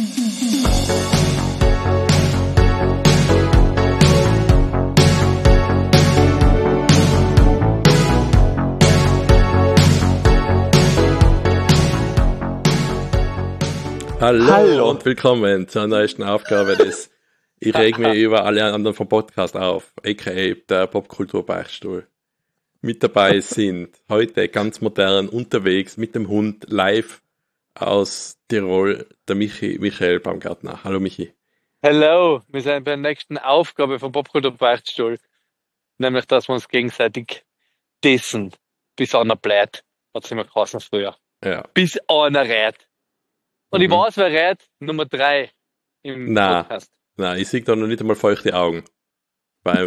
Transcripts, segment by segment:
Hallo und willkommen zur neuesten Aufgabe des Ich reg mich über alle anderen vom Podcast auf, aka der Popkultur-Beichtstuhl. Mit dabei sind heute ganz modern unterwegs mit dem Hund live aus Tirol der Michael Baumgartner. Hallo Michi. Hallo, wir sind bei der nächsten Aufgabe vom Popkultur-Beichtstuhl, nämlich, dass wir uns gegenseitig dissen, bis einer bleibt, hat es immer geheißen früher. Ja. Bis einer rät. Und ich weiß, wer rät, Nummer 3 im Podcast. Nein, ich sehe da noch nicht einmal feuchte Augen. Beim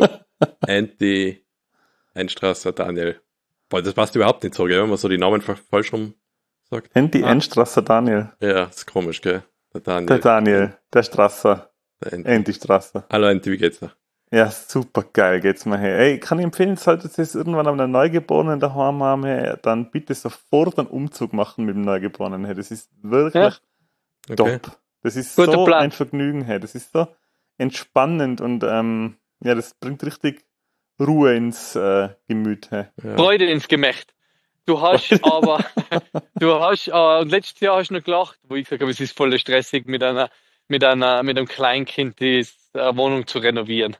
Anti-Einstrasser Daniel. Boah, das passt überhaupt nicht so, gell, wenn man so die Namen falsch rum sagt. Anti-Einstrasser Daniel. Ja, das ist komisch, gell? Der Daniel, der Strasser. Der Anti-Strasser. Hallo Anti, wie geht's dir? Ja, super geil geht's mir her. Ey, kann ich empfehlen, solltet ihr es irgendwann an einem Neugeborenen daheim haben, hey, dann bitte sofort einen Umzug machen mit dem Neugeborenen. Hey. Das ist wirklich top. Das ist guter so Plan. Ein Vergnügen. Hey. Das ist so entspannend und das bringt richtig Ruhe ins Gemüt. Hey. Ja. Freude ins Gemächt. Du hast aber, und letztes Jahr hast du noch gelacht, wo ich gesagt habe, es ist voll stressig mit einem Kleinkind die Wohnung zu renovieren.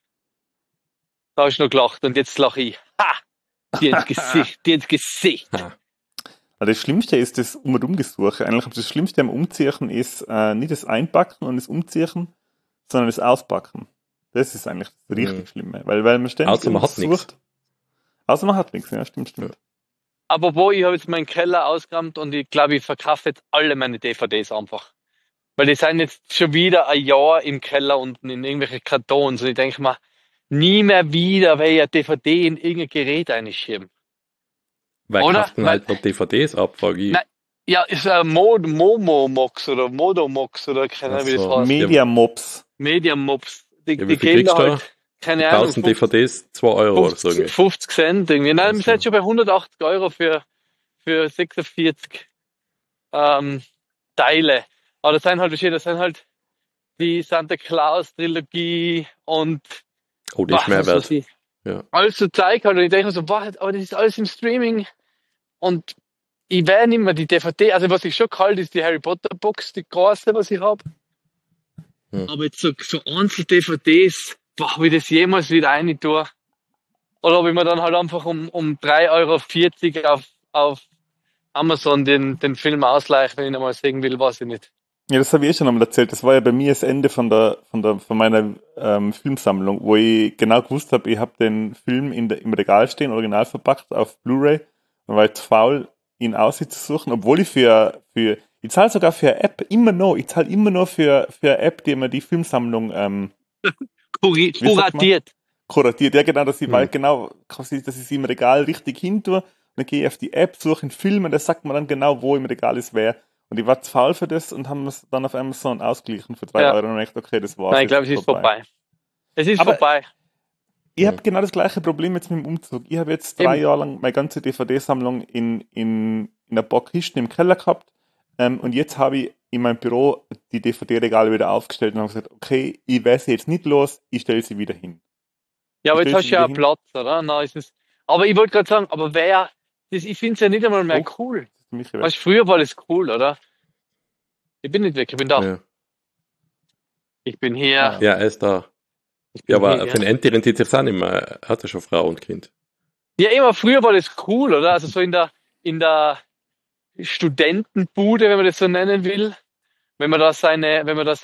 Da hast du noch gelacht und jetzt lache ich. Ha! Dir ins Gesicht. Das Schlimmste ist das Umgesuche. Eigentlich das Schlimmste am Umziehen ist nicht das Einpacken und das Umziehen, sondern das Auspacken. Das ist eigentlich das richtig Schlimme. Weil man ständig außer man hat nichts. Außer man hat nichts, ja, stimmt. Ja. Aber ich habe jetzt meinen Keller ausgeräumt und ich glaube, ich verkaufe jetzt alle meine DVDs einfach. Weil die sind jetzt schon wieder ein Jahr im Keller unten in irgendwelche Kartons und ich denke mal, nie mehr wieder werde ich eine DVD in irgendein Gerät einschieben. Weil kaufen halt noch DVDs ab, frage ich. Nein, ja, ist ein Momomox oder Modomox oder keine Ahnung, wie das heißt. Mediamops. Die geben halt, keine Ahnung. 1000 DVDs, 2 Euro 50, oder so. 50 Cent irgendwie. Nein, wir sind schon bei 180 Euro für 46 Teile. Aber das sind halt die Santa Claus Trilogie und die ist mehr wert. Ja. Alles so Zeug halt und ich denke mir so, aber das ist alles im Streaming und ich werde nicht mehr die DVD, also was ich schon kalt ist die Harry Potter Box, die große, was ich habe. Aber jetzt so Einzel-DVDs, ob ich das jemals wieder rein tue oder ob ich mir dann halt einfach um 3,40 Euro auf Amazon den Film ausleihe, wenn ich ihn mal sehen will, weiß ich nicht. Ja, das habe ich schon einmal erzählt. Das war ja bei mir das Ende von meiner Filmsammlung, wo ich genau gewusst habe, ich habe den Film im Regal stehen, original verpackt auf Blu-ray und war jetzt faul, ihn auszusuchen, obwohl ich ich zahle sogar für eine App immer noch für eine App, die mir die Filmsammlung kuratiert. Kuratiert, ja genau, dass ich weiß genau, dass ich sie im Regal richtig hin tue. Dann gehe ich auf die App, suche einen Film und das sagt mir dann genau, wo im Regal es wäre. Und ich war zu faul für das und haben es dann auf Amazon ausgeglichen für 3 Euro und ich dachte, okay, das war's. Nein, ich glaube, es ist vorbei. Es ist vorbei. Ich habe genau das gleiche Problem jetzt mit dem Umzug. Ich habe jetzt 3 Jahre lang meine ganze DVD-Sammlung in einer paar Kisten im Keller gehabt und jetzt habe ich in meinem Büro die DVD-Regale wieder aufgestellt und habe gesagt, okay, ich weiß sie jetzt nicht los, ich stelle sie wieder hin. Ja, aber jetzt hast du ja Platz, oder? Nein, ist es. Aber ich wollte gerade sagen, aber ich finde es ja nicht einmal mehr cool. Weißt, früher war das cool, oder? Ich bin nicht weg, ich bin da. Ja. Ich bin hier. Ja, er ist da. Ja, aber für den Anti rentiert sich auch nicht mehr. Er hat ja schon Frau und Kind. Ja, immer früher war das cool, oder? Also so in der Studentenbude, wenn man das so nennen will. Wenn man da seine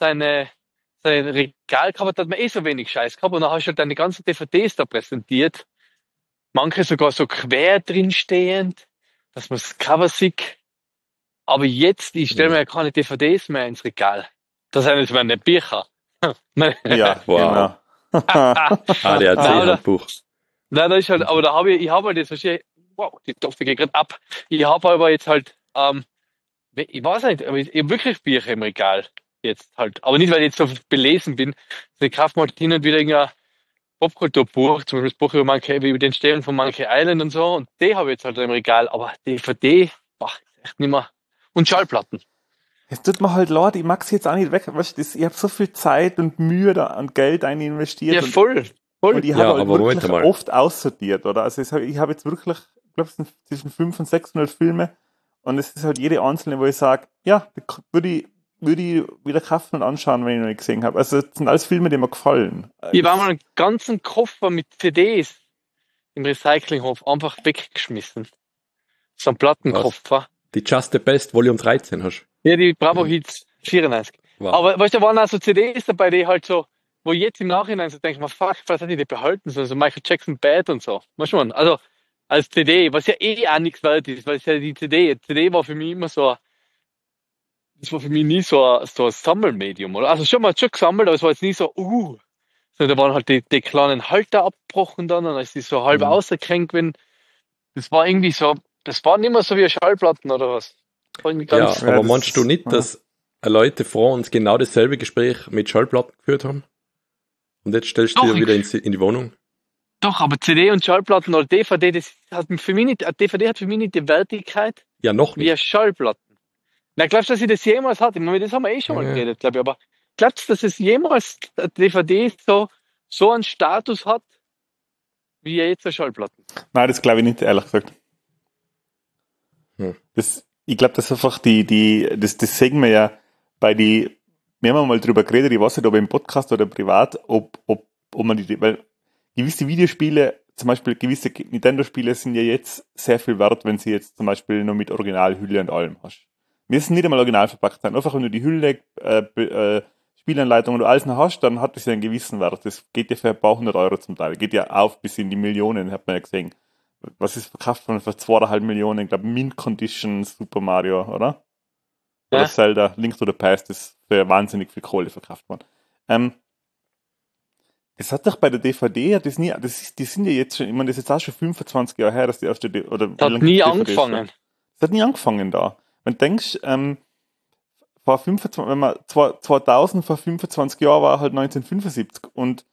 Regal gehabt hat, man so wenig Scheiß gehabt und dann hast du halt deine ganzen DVDs da präsentiert. Manche sogar so quer drin stehend, dass man das Cover sieht. Aber jetzt, ich stelle mir ja keine DVDs mehr ins Regal. Das sind jetzt meine Bücher. Ja, wow. ADAC-Handbuch. Nein, das ist halt, aber ich habe halt jetzt wahrscheinlich, wow, die Toffe geht gerade ab. Ich habe aber jetzt halt, ich weiß nicht, aber ich habe wirklich Bücher im Regal. Jetzt halt. Aber nicht, weil ich jetzt so belesen bin. Ich kaufe mal hin und wieder irgendein Popkulturbuch, zum Beispiel das Buch über die Entstehung von Monkey Island und so. Und die habe ich jetzt halt im Regal. Aber DVD, ist echt nicht mehr. Und Schallplatten. Es tut mir halt leid, ich mag es jetzt auch nicht weg. Weißt du, ich habe so viel Zeit und Mühe da und Geld investiert. Ja, voll. Und ich habe halt aber wirklich oft aussortiert, oder? Also ich habe jetzt wirklich, ich glaube, es sind zwischen 500 und 600 Filme und es ist halt jede einzelne, wo ich sage, ja, würde ich wieder kaufen und anschauen, wenn ich noch nicht gesehen habe. Also das sind alles Filme, die mir gefallen. Ich war mal einen ganzen Koffer mit CDs im Recyclinghof einfach weggeschmissen. So ein Plattenkoffer. Die Just the Best Volume 13 hast du? Ja, die Bravo Hits 94. Wow. Aber weißt du, da waren auch so CDs dabei, die halt so, wo ich jetzt im Nachhinein so denke, fuck, was hätte ich die behalten sollen? So Michael Jackson Bad und so. Weißt du, also als CD, was ja auch nichts wert ist, weil es ja die CD war für mich immer so, das war für mich nie so ein Sammelmedium, oder? Also schon gesammelt, aber es war jetzt nie so, So, da waren halt die kleinen Halter abgebrochen dann, und als die so halb ausgekränkt werden, das war irgendwie so, das war nicht mehr so wie Schallplatten oder was. Aber meinst du nicht, dass Leute vor uns genau dasselbe Gespräch mit Schallplatten geführt haben? Und jetzt stellst du dir wieder in die Wohnung? Doch, aber CD und Schallplatten oder DVD, das hat für mich nicht, DVD hat für mich nicht die Wertigkeit noch nicht. Wie Schallplatten. Na, glaubst du, dass ich das jemals hatte? Ich meine, das haben wir schon mal geredet, glaube ich, aber glaubst du, dass es jemals eine DVD so einen Status hat, wie jetzt eine Schallplatten? Nein, das glaube ich nicht, ehrlich gesagt. Ich glaube, das ist einfach das sehen wir ja wir haben mal drüber geredet, ich weiß nicht, ob im Podcast oder privat, ob man weil gewisse Videospiele, zum Beispiel gewisse Nintendo-Spiele sind ja jetzt sehr viel wert, wenn sie jetzt zum Beispiel nur mit Originalhülle und allem hast. Wir sind nicht einmal original verpackt sein. Einfach wenn du die Hülle, Spielanleitung und alles noch hast, dann hat das ja einen gewissen Wert. Das geht ja für ein paar 100 Euro zum Teil. Geht ja auf bis in die Millionen, hat man ja gesehen. Was ist verkauft worden für 2,5 Millionen? Ich glaube, Mint Condition Super Mario, oder? Oder Ja. Zelda, Link to the Past, ist für wahnsinnig viel Kohle verkauft worden. Es hat doch bei der DVD, die sind ja jetzt schon, ich meine, das ist jetzt auch schon 25 Jahre her, dass die erste, oder Das hat nie angefangen. Das hat nie angefangen da. Wenn du denkst, vor 25, wenn man 2000 vor 25 Jahren war halt 1975 und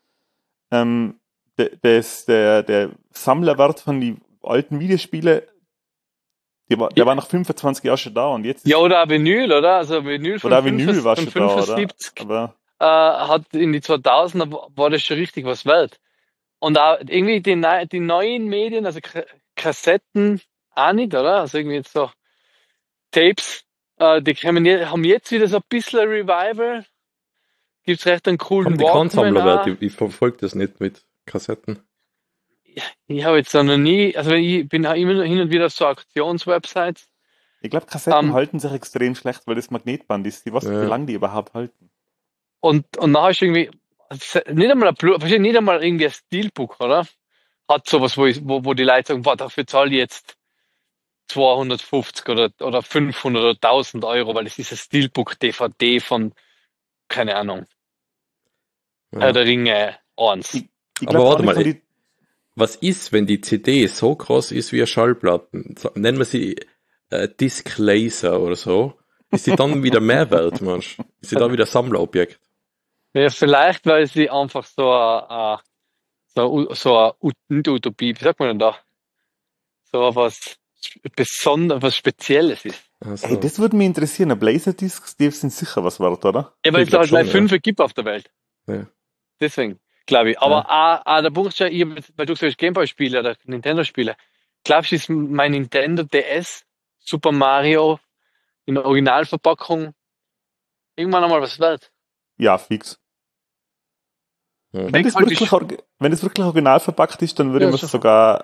der Sammlerwert von den alten Videospielen, der war nach 25 Jahren schon da und jetzt. Ja, oder ein Vinyl, oder? Also ein Vinyl von 75 da, hat in die 2000er war das schon richtig was wert. Und auch irgendwie die neuen Medien, also Kassetten auch nicht, oder? Also irgendwie jetzt so Tapes, die haben jetzt wieder so ein bisschen ein Revival. Gibt's recht einen coolen Walkman. Ich verfolge das nicht mit Kassetten. Ich habe jetzt noch nie, also ich bin auch immer hin und wieder auf so Auktionswebsites. Ich glaube, Kassetten halten sich extrem schlecht, weil das Magnetband ist. Ich weiß nicht, wie lange die überhaupt halten. Und nachher ist irgendwie, nicht einmal irgendwie ein Steelbook, oder? Hat sowas, wo die Leute sagen, dafür zahle ich jetzt 250 oder 500 oder 1000 Euro, weil es ist ein Steelbook DVD von, keine Ahnung, Herr der Ringe 1. Aber warte mal, was ist, wenn die CD so groß ist wie eine Schallplatten? Nennen wir sie Disc Laser oder so. Ist sie dann wieder mehr wert, Mensch? Ist sie dann wieder Sammlerobjekt? Ja, vielleicht, weil sie einfach so eine Utopie, wie sagt man denn da? So was Besonderes, was Spezielles ist. Also. Hey, das würde mich interessieren. Laserdiscs, die sind sicher was wert, oder? Ja, weil es halt gleich 5 gibt auf der Welt. Ja. Deswegen, glaube ich. Aber der Punkt ist ja, weil du sagst Gameboy-Spiele oder Nintendo-Spiele, glaubst du, ist mein Nintendo DS Super Mario in der Originalverpackung irgendwann einmal was wert? Ja, fix. Ja. Wenn das wirklich original verpackt ist, dann würde man es sogar,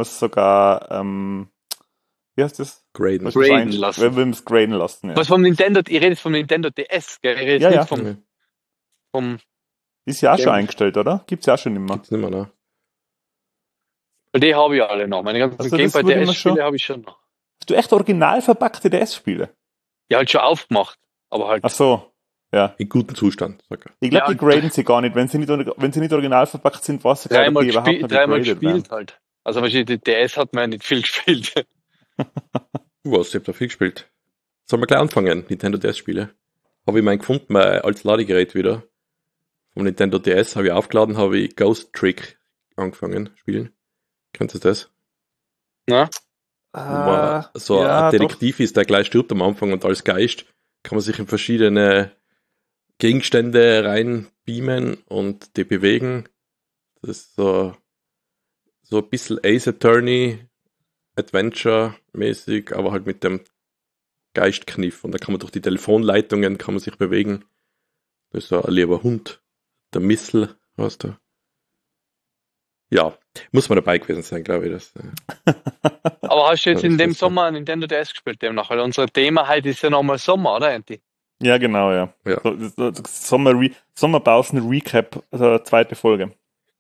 wie heißt das? Graden lassen. Wir würden es graden lassen, ja. Was vom Nintendo, ich rede jetzt vom Nintendo DS, gell? Ich rede jetzt nicht vom ist ja auch schon eingestellt, oder? Gibt's ja auch schon immer. Gibt's nicht mehr, ne? Die habe ich alle noch. Meine ganzen Gameboy DS-Spiele habe ich schon noch. Hast du echt original verpackte DS-Spiele? Ja, halt schon aufgemacht, aber halt. Ach so, ja. In gutem Zustand. Okay. Ich glaube, die graden sie gar nicht. Wenn sie nicht original verpackt sind, was sie dreimal gespielt halt. Also wahrscheinlich die DS hat man ja nicht viel gespielt. Was, ich hab da viel gespielt. Sollen wir gleich anfangen, Nintendo DS-Spiele? Habe ich meinen gefunden, als Ladegerät wieder. Vom Nintendo DS habe ich aufgeladen, habe ich Ghost Trick angefangen spielen. Kennst du das? Na? Ein Detektiv ist, der gleich stirbt am Anfang und als Geist kann man sich in verschiedene Gegenstände reinbeamen und die bewegen. Das ist so ein bisschen Ace Attorney Adventure-mäßig, aber halt mit dem Geistkniff. Und da kann man durch die Telefonleitungen kann man sich bewegen. Das ist so ein lieber Hund. Der Missel, weißt du. Ja, muss man dabei gewesen sein, glaube ich. Das, Aber hast du jetzt in dem das Sommer ein Nintendo DS gespielt demnach? Weil unser Thema heute ist ja nochmal Sommer, oder, Andy? Ja, genau, ja. Ja. So, Sommerbausen Recap, also zweite Folge.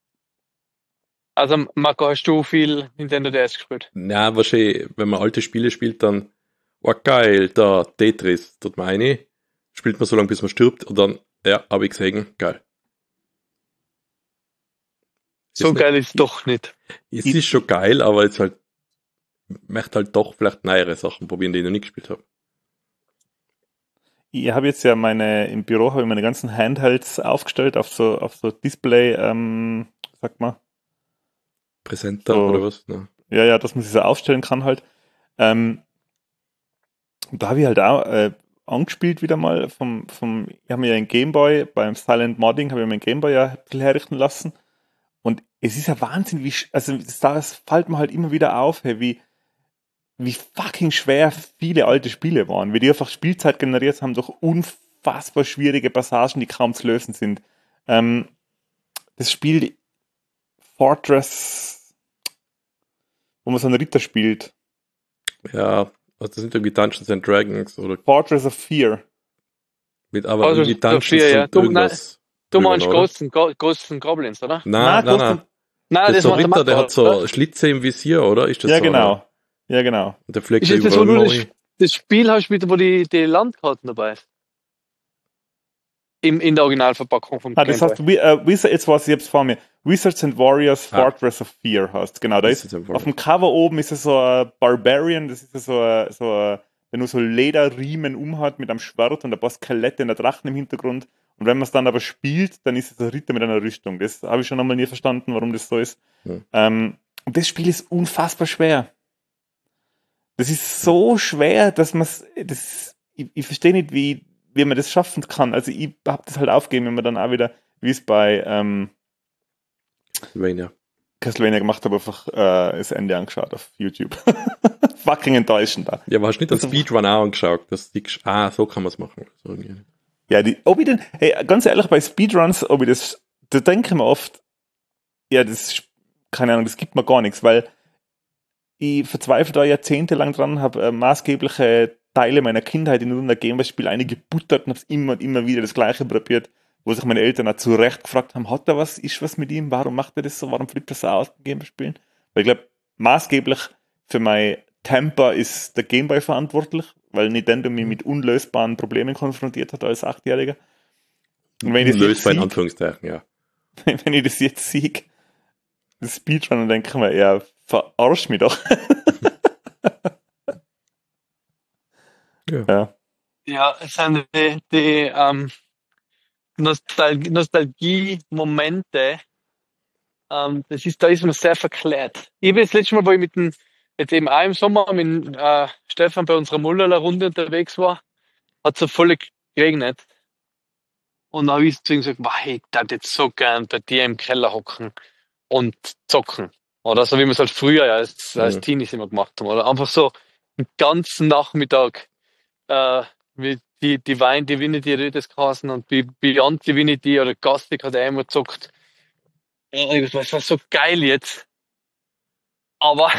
Also, Marco, hast du viel Nintendo DS gespielt? na, wahrscheinlich, wenn man alte Spiele spielt, dann, oh geil, da Tetris, tut man eine, spielt man so lange, bis man stirbt, und dann, ja, habe ich gesehen, geil. So Ist geil ist es doch nicht. Es ist schon geil, aber jetzt halt, möchte halt doch vielleicht neuere Sachen probieren, die ich noch nicht gespielt habe. Ich habe jetzt ja im Büro habe ich meine ganzen Handhelds aufgestellt auf so Display, sag mal. Präsenter So. oder was? Ne? Ja, dass man sich so aufstellen kann halt. Und da habe ich halt auch angespielt wieder mal ich habe mir ja einen Gameboy, beim Silent Modding habe ich mir einen Gameboy ja ein bisschen herrichten lassen. Und es ist ja Wahnsinn, das fällt mir halt immer wieder auf, hey, wie fucking schwer viele alte Spiele waren, wie die einfach Spielzeit generiert haben durch unfassbar schwierige Passagen, die kaum zu lösen sind. Das Spiel Fortress, wo man so einen Ritter spielt. Ja, also das sind irgendwie Dungeons and Dragons oder Fortress of Fear. mit aber Also, irgendwie Dungeons Sophia, ja. und irgendwas. Du drüber, meinst oder? Ghosts and Goblins, oder? Nein. Nein. Nein, Das ist so war ein Ritter, der Marco, hat so oder? Schlitze im Visier, oder? Ist das Ja, so? genau. Oder? Ja, genau. Und der fliegt Ist jetzt das, wo überall du neu. das Spiel hast, wo die Landkarten dabei ist? In der Originalverpackung vom Das heißt, jetzt weiß ich jetzt vor mir. Wizards and Warriors Fortress of Fear heißt. Genau, da ist Wizards and auf Warriors. dem Cover oben ist es so ein Barbarian, das ist der nur so Lederriemen umhat mit einem Schwert und ein paar Skelette und der Drachen im Hintergrund. Und wenn man es dann aber spielt, dann ist es ein Ritter mit einer Rüstung. Das habe ich schon einmal nie verstanden, warum das so ist. Ja. Und das Spiel ist unfassbar schwer. Das ist so schwer, dass man ich verstehe nicht, wie man das schaffen kann. Also ich habe das halt aufgegeben, wenn man dann auch wieder, wie es bei Castlevania gemacht habe, einfach das Ende angeschaut auf YouTube. Fucking enttäuschend da. Ja, aber hast du nicht den Speedrun auch angeschaut? So kann man es machen. So irgendwie. Ja, ganz ehrlich, bei Speedruns, da denke ich mir oft, ja, keine Ahnung, das gibt mir gar nichts, weil ich verzweifle da jahrzehntelang dran, habe maßgebliche Teile meiner Kindheit in irgendein Gameboy-Spiel eingebuttert und habe immer und immer wieder das Gleiche probiert, wo sich meine Eltern auch zu Recht gefragt haben, hat er was, ist was mit ihm, warum macht er das so, warum flippt er so aus beim Gameboy-Spielen? Weil ich glaube, maßgeblich für mein Temper ist der Gameboy verantwortlich, weil Nintendo mich mit unlösbaren Problemen konfrontiert hat als 8-Jähriger. Und wenn ich das Lösbar in jetzt Anführungszeichen, ja. wenn ich das jetzt sehe, das Speedrun, dann denke ich mir, ja, verarsch mich doch. Ja. Ja, es sind die Nostalgie-Momente. Da ist man sehr verklärt. Ich habe das letzte Mal, wo ich jetzt eben auch im Sommer mit Stefan bei unserer Mullerler-Runde unterwegs war, hat es so voll geregnet. Und dann habe ich zu ihm gesagt, wow, ich würde jetzt so gern bei dir im Keller hocken und zocken. Oder so wie wir es halt früher ja als Teenies immer gemacht haben. Oder einfach so einen ganzen Nachmittag wie die Divinity Rödes geheißen und Beyond Divinity oder Gastic hat er immer gezockt. Ja, es war so geil jetzt. Aber,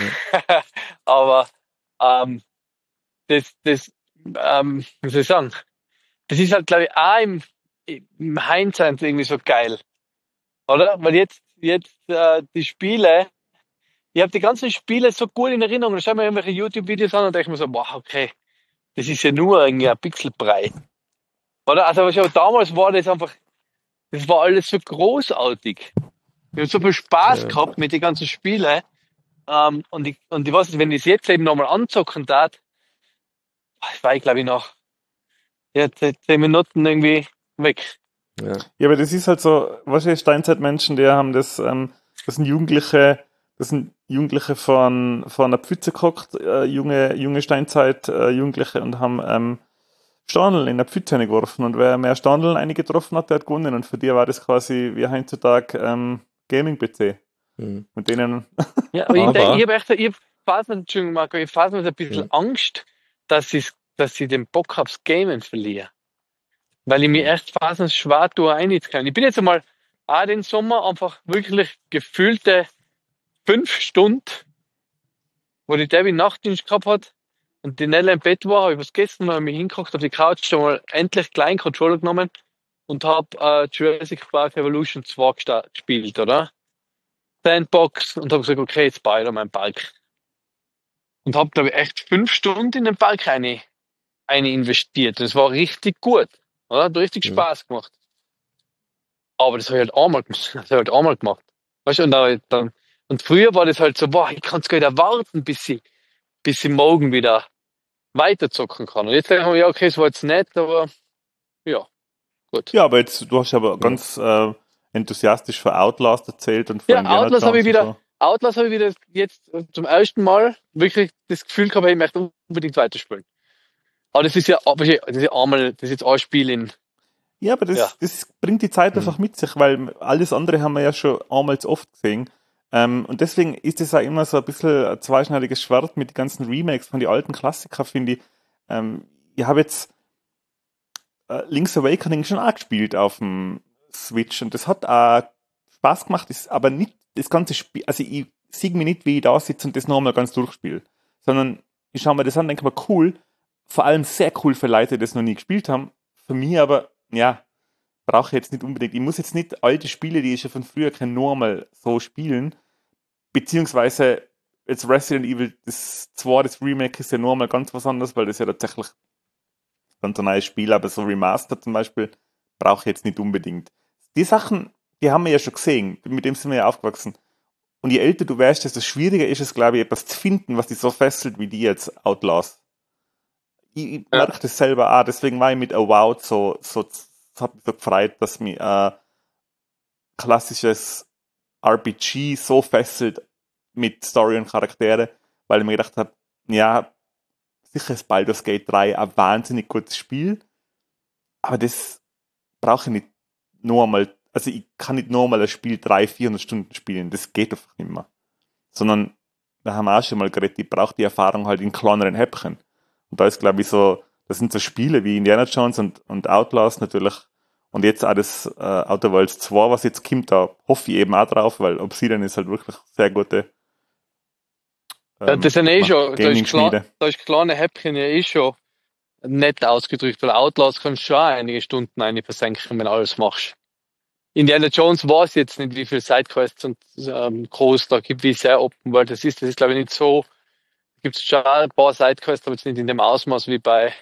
wie soll ich sagen? Das ist halt, glaube ich, auch im Hindsight irgendwie so geil. Oder? Weil jetzt die Spiele, ich habe die ganzen Spiele so gut in Erinnerung. Dann schaue ich mir irgendwelche YouTube-Videos an und denke mir so, wow, okay, das ist ja nur irgendwie ein Pixelbrei. Oder? Also damals war das war alles so großartig. Ich habe so viel Spaß gehabt mit den ganzen Spielen. Und ich weiß nicht, wenn ich es jetzt eben nochmal anzocken darf, war ich, glaube ich, nach 10 Minuten irgendwie weg. Ja, aber das ist halt so, wahrscheinlich Steinzeitmenschen, die haben das sind Jugendliche vor einer Pfütze gehockt, junge Steinzeit Jugendliche und haben Standeln in der Pfütze geworfen und wer mehr Standeln einige getroffen hat, der hat gewonnen. Und für die war das quasi wie heutzutage Gaming-PC. Mit denen. Ja, aber ich denke, ich habe fast ein bisschen Angst, dass ich den Bock aufs Gamen verliere. Weil ich mir erst fast schwer tue, einzukommen. Ich bin jetzt einmal auch den Sommer einfach wirklich gefühlte 5 Stunden, wo die Debbie Nachtdienst gehabt hat und die Nella im Bett war, habe ich was gegessen und habe mich hingeguckt auf die Couch, schon mal endlich kleinen Controller genommen und habe Jurassic Park Evolution 2 gespielt, oder? Sandbox und habe gesagt, okay, jetzt Spider-Man Park. Und habe, glaube ich, echt 5 Stunden in den Park eine investiert. Das war richtig gut, oder? Hat richtig Spaß gemacht. Aber das habe ich halt einmal gemacht. Weißt du, und früher war das halt so, boah, ich kann es gar nicht erwarten, bis ich morgen wieder weiterzocken kann. Und jetzt denke ich mir, ja, okay, es war jetzt nett, aber ja, gut. Ja, aber jetzt, du hast aber ganz enthusiastisch von Outlast erzählt und von Outlast habe ich wieder jetzt zum ersten Mal wirklich das Gefühl gehabt, ich möchte unbedingt weiterspielen. Aber das ist jetzt ein Spiel in. Ja, aber das bringt die Zeit einfach mit sich, weil alles andere haben wir ja schon einmal zu oft gesehen. Und deswegen ist es auch immer so ein bisschen ein zweischneidiges Schwert mit den ganzen Remakes von den alten Klassikern, finde ich. Ich habe jetzt Link's Awakening schon auch gespielt auf dem Switch und das hat auch Spaß gemacht, ist aber nicht das ganze Spiel, also ich sehe mich nicht, wie ich da sitze und das nochmal ganz durchspiele, sondern ich schaue mir das an und denke mir, cool, vor allem sehr cool für Leute, die das noch nie gespielt haben, für mich aber, ja, brauche ich jetzt nicht unbedingt, ich muss jetzt nicht alte Spiele, die ich schon von früher kenne, nur mal so spielen, beziehungsweise jetzt Resident Evil das Remake ist ja nur mal ganz was anderes, weil das ja tatsächlich ganz ein neues Spiel, aber so Remaster zum Beispiel brauche ich jetzt nicht unbedingt. Die Sachen, die haben wir ja schon gesehen, mit dem sind wir ja aufgewachsen. Und je älter du wärst, desto schwieriger ist es, glaube ich, etwas zu finden, was dich so fesselt, wie die jetzt Outlast. Ich merke das selber auch, deswegen war ich mit Avowed so hat mich so gefreut, dass mich klassisches RPG so fesselt mit Story und Charaktere, weil ich mir gedacht habe, ja, sicher ist Baldur's Gate 3 ein wahnsinnig gutes Spiel, aber das brauche ich nicht nur einmal, also ich kann nicht nur mal ein Spiel 300-400 Stunden spielen, das geht einfach nicht mehr. Sondern, da haben wir auch schon mal geredet, ich brauche die Erfahrung halt in kleineren Häppchen. Und da ist, glaube ich, so, das sind so Spiele wie Indiana Jones und Outlast natürlich, und jetzt auch das Outer Worlds 2, was jetzt kommt, da hoffe ich eben auch drauf, weil Obsidian ist halt wirklich sehr gute das sind schon, da ist kleine Häppchen ja schon nett ausgedrückt, weil Outlast kannst du schon einige Stunden versenken, wenn du alles machst. Indiana Jones weiß jetzt nicht, wie viele Sidequests und groß da gibt, wie sehr Open World das ist. Das ist, glaube ich, nicht so. Gibt es schon ein paar Sidequests, aber jetzt nicht in dem Ausmaß wie bei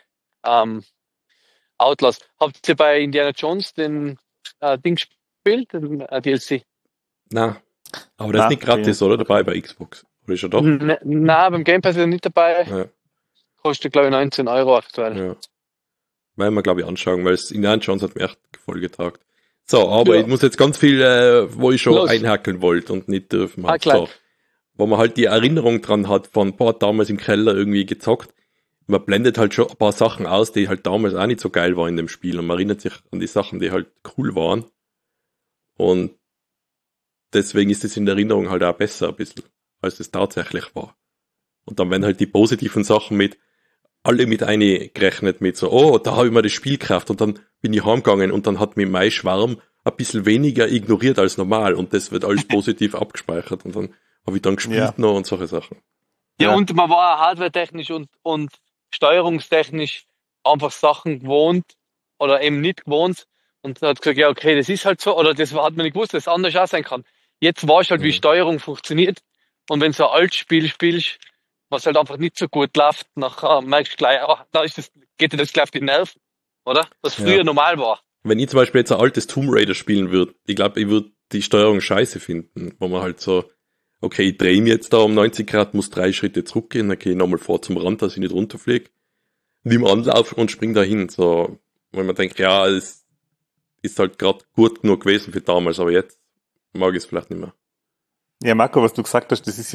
Outlast. Habt ihr bei Indiana Jones den Ding gespielt, den DLC? Nein, aber das ist nicht gratis, oder? Dabei bei Xbox. Oder ist er doch? Nein, beim Game Pass ist er nicht dabei. Ja. Kostet, glaube ich, 19 € aktuell. Ja. Werden wir, glaube ich, anschauen, weil es Indiana Jones hat mir echt voll getagt. So, aber ich muss jetzt ganz viel, wo ich schon einhackeln wollte und nicht dürfen habe. So, wo man halt die Erinnerung dran hat von, damals im Keller irgendwie gezockt. Man blendet halt schon ein paar Sachen aus, die halt damals auch nicht so geil waren in dem Spiel. Und man erinnert sich an die Sachen, die halt cool waren. Und deswegen ist es in der Erinnerung halt auch besser ein bisschen, als es tatsächlich war. Und dann werden halt die positiven Sachen alle mit eingerechnet mit so, oh, da habe ich mal das Spiel gekauft und dann bin ich heimgegangen und dann hat mich mein Schwarm ein bisschen weniger ignoriert als normal und das wird alles positiv abgespeichert und dann habe ich dann gespielt noch und solche Sachen. Ja, und man war hardwaretechnisch und steuerungstechnisch einfach Sachen gewohnt oder eben nicht gewohnt und hat gesagt, ja, okay, das ist halt so, oder das hat man nicht gewusst, dass es anders auch sein kann. Jetzt weißt du halt, wie Steuerung funktioniert und wenn du so ein altes Spiel spielst, was halt einfach nicht so gut läuft, nachher merkst du gleich, geht dir das gleich auf die Nerven, oder? Was früher normal war. Wenn ich zum Beispiel jetzt ein altes Tomb Raider spielen würde, ich glaube, ich würde die Steuerung scheiße finden, wo man halt so, okay, ich drehe mich jetzt da um 90 Grad, muss 3 Schritte zurückgehen, dann gehe ich nochmal vor zum Rand, dass ich nicht runterfliege, nimm Anlauf und spring da hin, so, weil man denkt, ja, es ist halt gerade gut genug gewesen für damals, aber jetzt mag ich es vielleicht nicht mehr. Ja, Marco, was du gesagt hast, das ist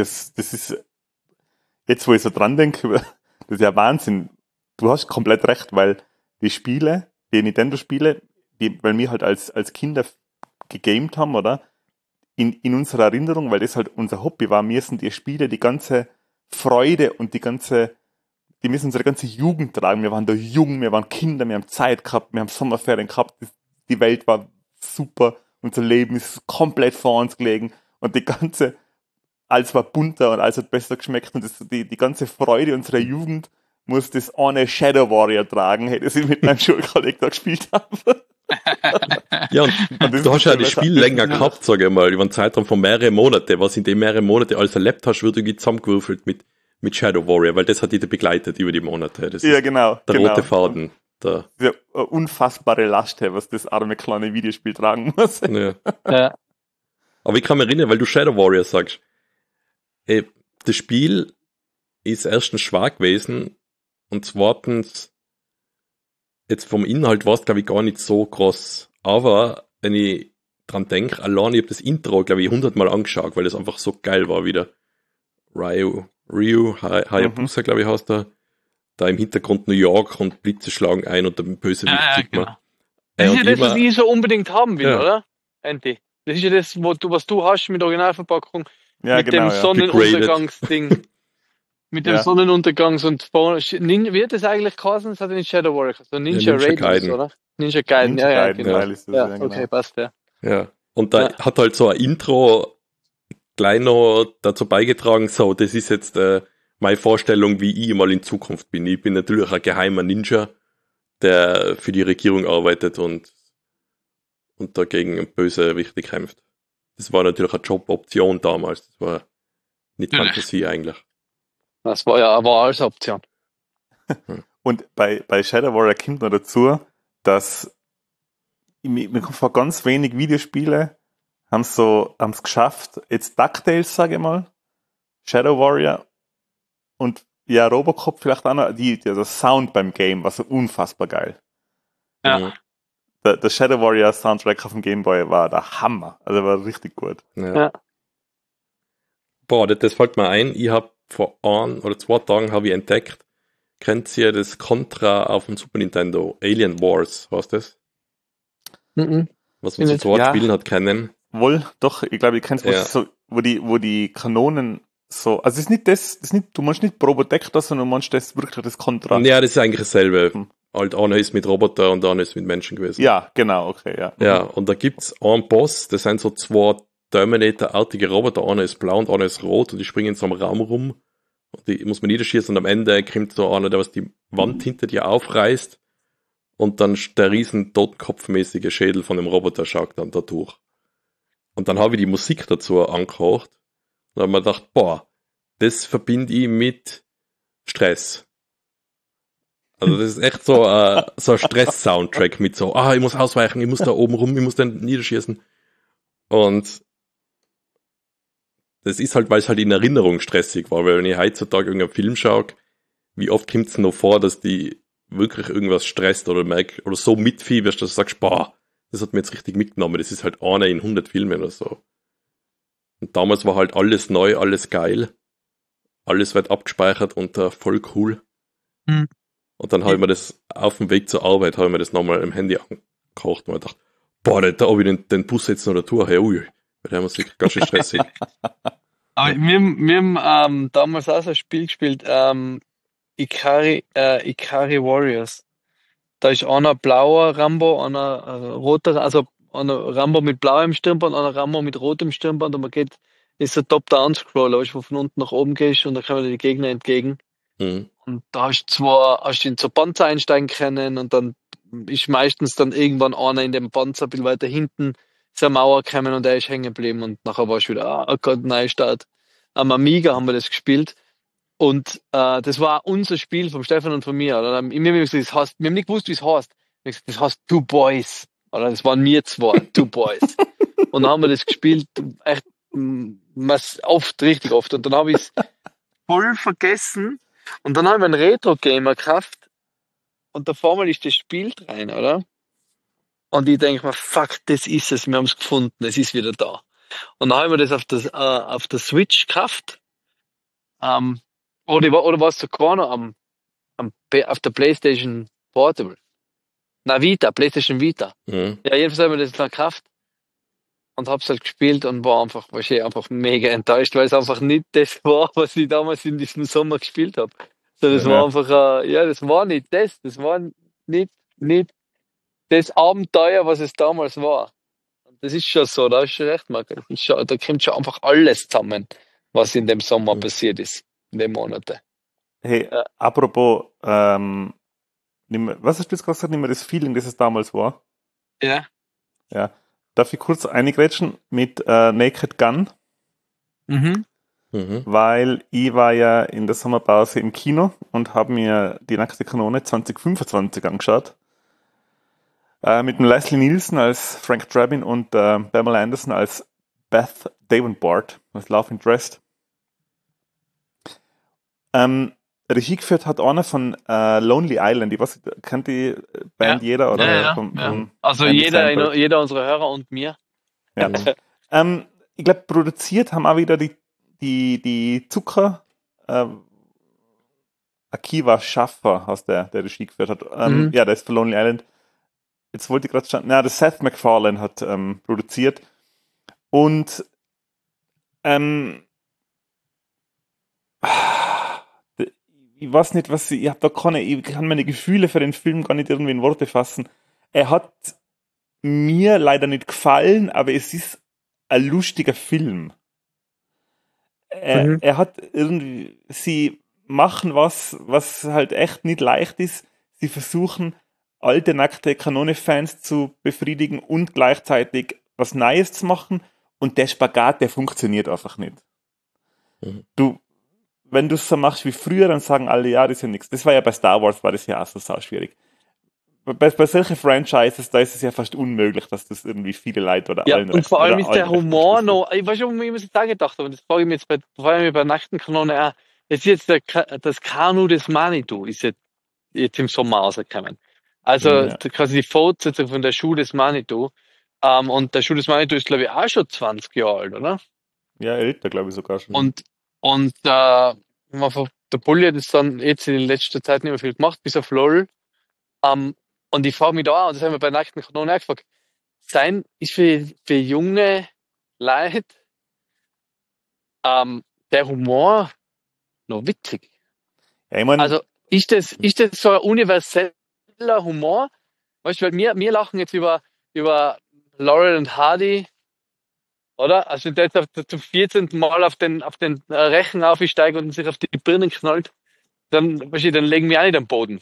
jetzt, wo ich so dran denke, das ist ja Wahnsinn. Du hast komplett recht, weil die Spiele, die Nintendo-Spiele, weil wir halt als Kinder gegamed haben, oder? In unserer Erinnerung, weil das halt unser Hobby war, mir sind die Spiele die ganze Freude und die müssen unsere ganze Jugend tragen. Wir waren da jung, wir waren Kinder, wir haben Zeit gehabt, wir haben Sommerferien gehabt, die Welt war super, unser Leben ist komplett vor uns gelegen und alles war bunter und alles hat besser geschmeckt und die ganze Freude unserer Jugend muss das eine Shadow Warrior tragen, hey, das ich mit meinem Schulkollegen da gespielt habe. Ja, und du hast ja das Spiel länger gehabt, sage ich mal, über einen Zeitraum von mehreren Monaten. Was in den mehreren Monaten alles erlebt hast, wird irgendwie zusammengewürfelt mit Shadow Warrior, weil das hat dich begleitet über die Monate. Das ja, ist genau. Der rote Faden. Diese unfassbare Last, was das arme kleine Videospiel tragen muss. Ja. Ja. Aber ich kann mich erinnern, weil du Shadow Warrior sagst, das Spiel ist erstens schwach gewesen und zweitens jetzt vom Inhalt war es, glaube ich, gar nicht so groß. Aber wenn ich dran denke, allein ich habe das Intro, glaube ich, 100-mal angeschaut, weil das einfach so geil war wieder. Ryu Hayabusa, glaube ich, heißt der. Da im Hintergrund New York und Blitze schlagen ein und der Bösewicht sieht man. Genau. Das ist ja das, was ich so unbedingt haben will, Ja. oder? Andy. Das ist ja das, was du hast mit Originalverpackung, Ja, mit genau, dem Sonnenuntergangsding. Mit dem Ja. Sonnenuntergangs- und wie hat das eigentlich geheißen? Das hat ja nicht Shadow Warrior, so Ninja Ninja Raiden, Gaiden. oder? Ninja Gaiden, Ninja ja, Gaiden, genau. weil ist das, Ja, ja, genau. okay, passt, ja. Ja. Und da hat halt so ein Intro gleich noch dazu beigetragen, so, das ist jetzt meine Vorstellung, wie ich mal in Zukunft bin. Ich bin natürlich ein geheimer Ninja, der für die Regierung arbeitet und dagegen Bösewichte kämpft. Das war natürlich eine Joboption damals. Das war nicht Fantasie eigentlich. Das war alles eine Option. Und bei Shadow Warrior kommt noch dazu, dass mir vor ganz wenig Videospiele haben es geschafft, jetzt DuckTales, sage ich mal, Shadow Warrior und ja, Robocop vielleicht auch noch, der Sound beim Game war so unfassbar geil. Ja. Mhm. Der Shadow Warrior Soundtrack auf dem Game Boy war der Hammer, also war richtig gut. Ja. Boah, das fällt mir ein, ich habe vor 1 oder 2 Tagen habe ich entdeckt, kennt ihr das Contra auf dem Super Nintendo, Alien Wars, heißt das? Mhm. Was man so zu Ja. spielen hat kennen. Wohl, doch, ich glaube, ich kenn's, Ja. so, wo die Kanonen so, also es ist nicht, du meinst nicht Probotector, sondern du meinst das wirklich das Contra. Ja, das ist eigentlich dasselbe. Hm. Halt, einer ist mit Roboter und einer ist mit Menschen gewesen. Ja, genau, okay, ja. Ja, und da gibt's einen Boss, das sind so 2 Terminator-artige Roboter, einer ist blau und einer ist rot und die springen in so einem Raum rum und die muss man niederschießen und am Ende kommt so einer, der was die Wand hinter dir aufreißt und dann der riesen totenkopfmäßige Schädel von dem Roboter schaut dann da durch. Und dann habe ich die Musik dazu angehört und habe mir gedacht, boah, das verbinde ich mit Stress. Also das ist echt so ein Stress-Soundtrack mit so, ich muss ausweichen, ich muss da oben rum, ich muss dann niederschießen. Und das ist halt, weil es halt in Erinnerung stressig war, weil wenn ich heutzutage irgendeinen Film schaue, wie oft kommt es noch vor, dass die wirklich irgendwas stresst oder merkt, oder so mitfieberst, dass du sagst, boah, das hat mir jetzt richtig mitgenommen, das ist halt einer in 100 Filmen oder so. Und damals war halt alles neu, alles geil, alles wird abgespeichert und voll cool. Hm. Und dann habe ich mir das auf dem Weg zur Arbeit, habe ich mir das nochmal im Handy angekocht und mir gedacht, boah, da habe ich den Bus jetzt noch Tour, hey, ui, bei der Musik ganz schön stressig. Aber wir haben damals auch so ein Spiel gespielt, Ikari Warriors. Da ist einer blauer Rambo, einer roter, also einer Rambo mit blauem Stirnband, einer Rambo mit rotem Stirnband und man ist ein Top-Down-Scroller, weißt du, wo von unten nach oben gehst und da kommen dir die Gegner entgegen. Mhm. Und da hast du in so Panzer einsteigen können und dann ist meistens dann irgendwann einer in dem Panzer ein bisschen weiter hinten zur Mauer gekommen und der ist hängen geblieben und nachher war es wieder, oh Gott, Neustart. Am Amiga haben wir das gespielt und das war unser Spiel vom Stefan und von mir. Oder? Wir haben nicht gewusst, wie es heißt. Wir haben gesagt, das heißt Two Boys. Oder das waren wir 2, Two Boys. Und dann haben wir das gespielt, echt richtig oft. Und dann habe ich es voll vergessen. Und dann haben wir einen Retro-Gamer gekauft und da vorne ist das Spiel rein, oder? Und ich denke mir, fuck, das ist es, wir haben es gefunden, es ist wieder da. Und dann haben wir das auf der Switch gekauft. Oder war es sogar noch auf der PlayStation Portable. Na, Vita, PlayStation Vita. Mhm. Ja, jedenfalls haben wir das noch gekauft und hab's halt gespielt und war einfach, wahrscheinlich einfach mega enttäuscht, weil es einfach nicht das war, was ich damals in diesem Sommer gespielt habe. So, das war einfach, das war nicht das war nicht das Abenteuer, was es damals war. Und das ist schon so, da hast du recht, Marc. Das ist schon, da kommt schon einfach alles zusammen, was in dem Sommer passiert ist, in den Monaten. Hey, Ja. apropos, was hast du jetzt gerade gesagt, nicht mehr das Feeling, das es damals war? Ja. Ja. Darf ich kurz eingrätschen mit Naked Gun? Mhm. Mhm. Weil ich war ja in der Sommerpause im Kino und habe mir die Nackte Kanone 2025 angeschaut. Mit dem Leslie Nielsen als Frank Drabin und Pamela Anderson als Beth Davenport, als Love Interest. Regie geführt hat einer von Lonely Island. Ich weiß, kennt die Band jeder? Oder? Ja. Also Andy Samberg. jeder unserer Hörer und mir. Ja. Ich glaube, produziert haben auch wieder die Zucker. Akiva Schaffer, aus der Regie geführt hat. Ja, der ist für Lonely Island. Jetzt wollte ich gerade schauen. Der Seth MacFarlane hat produziert. Und ich weiß nicht, ich habe da ich kann meine Gefühle für den Film gar nicht irgendwie in Worte fassen. Er hat mir leider nicht gefallen, aber es ist ein lustiger Film. Er hat irgendwie, sie machen was halt echt nicht leicht ist. Sie versuchen, alte Nackte Kanone-Fans zu befriedigen und gleichzeitig was Neues zu machen. Und der Spagat, der funktioniert einfach nicht. Wenn du es so machst wie früher, dann sagen alle, ja, das ist ja nichts. Das war ja bei Star Wars, war das ja auch so schwierig. Bei solchen Franchises, da ist es ja fast unmöglich, dass das irgendwie viele Leute oder Ja, allen und vor allem oder ist der allen Humor recht noch, ich weiß schon, wie ich mir das da gedacht habe, und das frage ich mich jetzt vor allem bei Nackten Kanone auch. Jetzt ist das Kanu des Manitou ist jetzt im Sommer rausgekommen. Also Ja. quasi die Fortsetzung von der Schuh des Manitou. Und der Schuh des Manitou ist, glaube ich, auch schon 20 Jahre alt, oder? Ja, älter, glaube ich sogar schon. Und der Bulli hat jetzt dann jetzt in letzter Zeit nicht mehr viel gemacht, bis auf LOL. Und ich frage mich da auch, und das haben wir bei Nackten Kanone auch gefragt, ist für junge Leute der Humor noch witzig? Ja, ich mein, Also ist das so ein universeller Humor? Weißt du, weil wir lachen jetzt über Laurel und Hardy, oder? Also wenn der jetzt zum 14. Mal auf den Rechen aufsteigt und sich auf die Birnen knallt, dann legen wir auch nicht am Boden.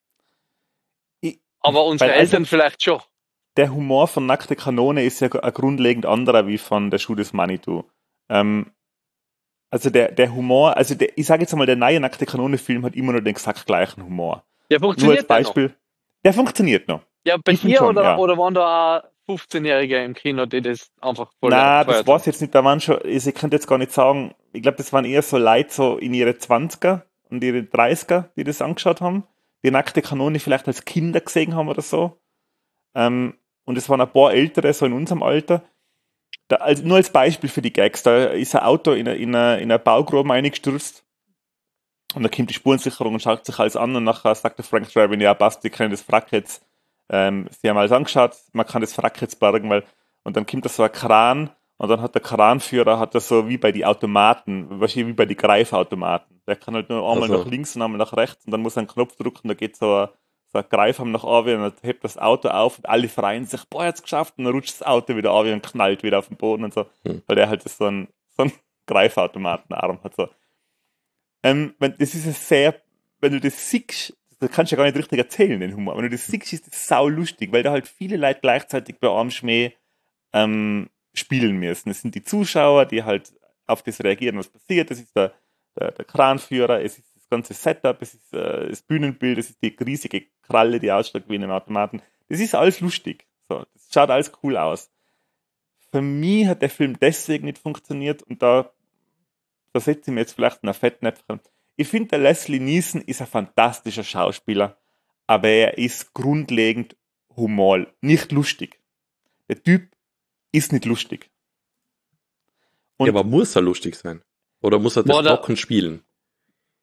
Aber unsere Eltern vielleicht schon. Der Humor von Nackte Kanone ist ja ein grundlegend anderer wie von der Schuh des Manitou. Also der Humor, ich sage jetzt mal, der neue Nackte Kanone-Film hat immer nur den exakt gleichen Humor. Der funktioniert nur als Beispiel. Der funktioniert noch. Ja, bei dir oder waren da auch 15-Jährige im Kino, die das einfach voll Nein, das weiß ich jetzt nicht. Da waren schon, ich könnte jetzt gar nicht sagen, ich glaube, das waren eher so Leute so in ihre 20er und ihre 30er, die das angeschaut haben. Die Nackte Kanone vielleicht als Kinder gesehen haben oder so. Und es waren ein paar Ältere, so in unserem Alter. Nur als Beispiel für die Gags, da ist ein Auto in eine Baugrube eingestürzt und da kommt die Spurensicherung und schaut sich alles an und nachher sagt der Frank Drabin, ja passt, wir können das Wrack jetzt, sie haben alles angeschaut, man kann das Wrack jetzt bergen, und dann kommt da so ein Kran und dann hat der Kranführer, das so wie bei den Automaten, wahrscheinlich wie bei den Greifautomaten, der kann halt nur einmal nach links und einmal nach rechts und dann muss er einen Knopf drücken, da geht so ein Greifarm nach oben und dann hebt das Auto auf und alle freuen sich, boah, jetzt geschafft, und dann rutscht das Auto wieder auf und knallt wieder auf den Boden und so, weil der halt so einen Greifautomatenarm hat. So. Das ist wenn du das siehst, das kannst du ja gar nicht richtig erzählen, den Humor. Wenn du das siehst, ist das sau lustig, weil da halt viele Leute gleichzeitig bei einem Schmäh spielen müssen. Es sind die Zuschauer, die halt auf das reagieren, was passiert. Das ist der Kranführer, es ist das ganze Setup, es ist das Bühnenbild, es ist die riesige Kralle, die ausschlägt wie in einem Automaten. Das ist alles lustig. So, das schaut alles cool aus. Für mich hat der Film deswegen nicht funktioniert und da setze ich mir jetzt vielleicht ein Fettnäpfchen. Ich finde, der Leslie Nielsen ist ein fantastischer Schauspieler, aber er ist grundlegend Humor, nicht lustig. Der Typ ist nicht lustig. Und ja, aber muss er lustig sein? Oder muss er das trocken spielen?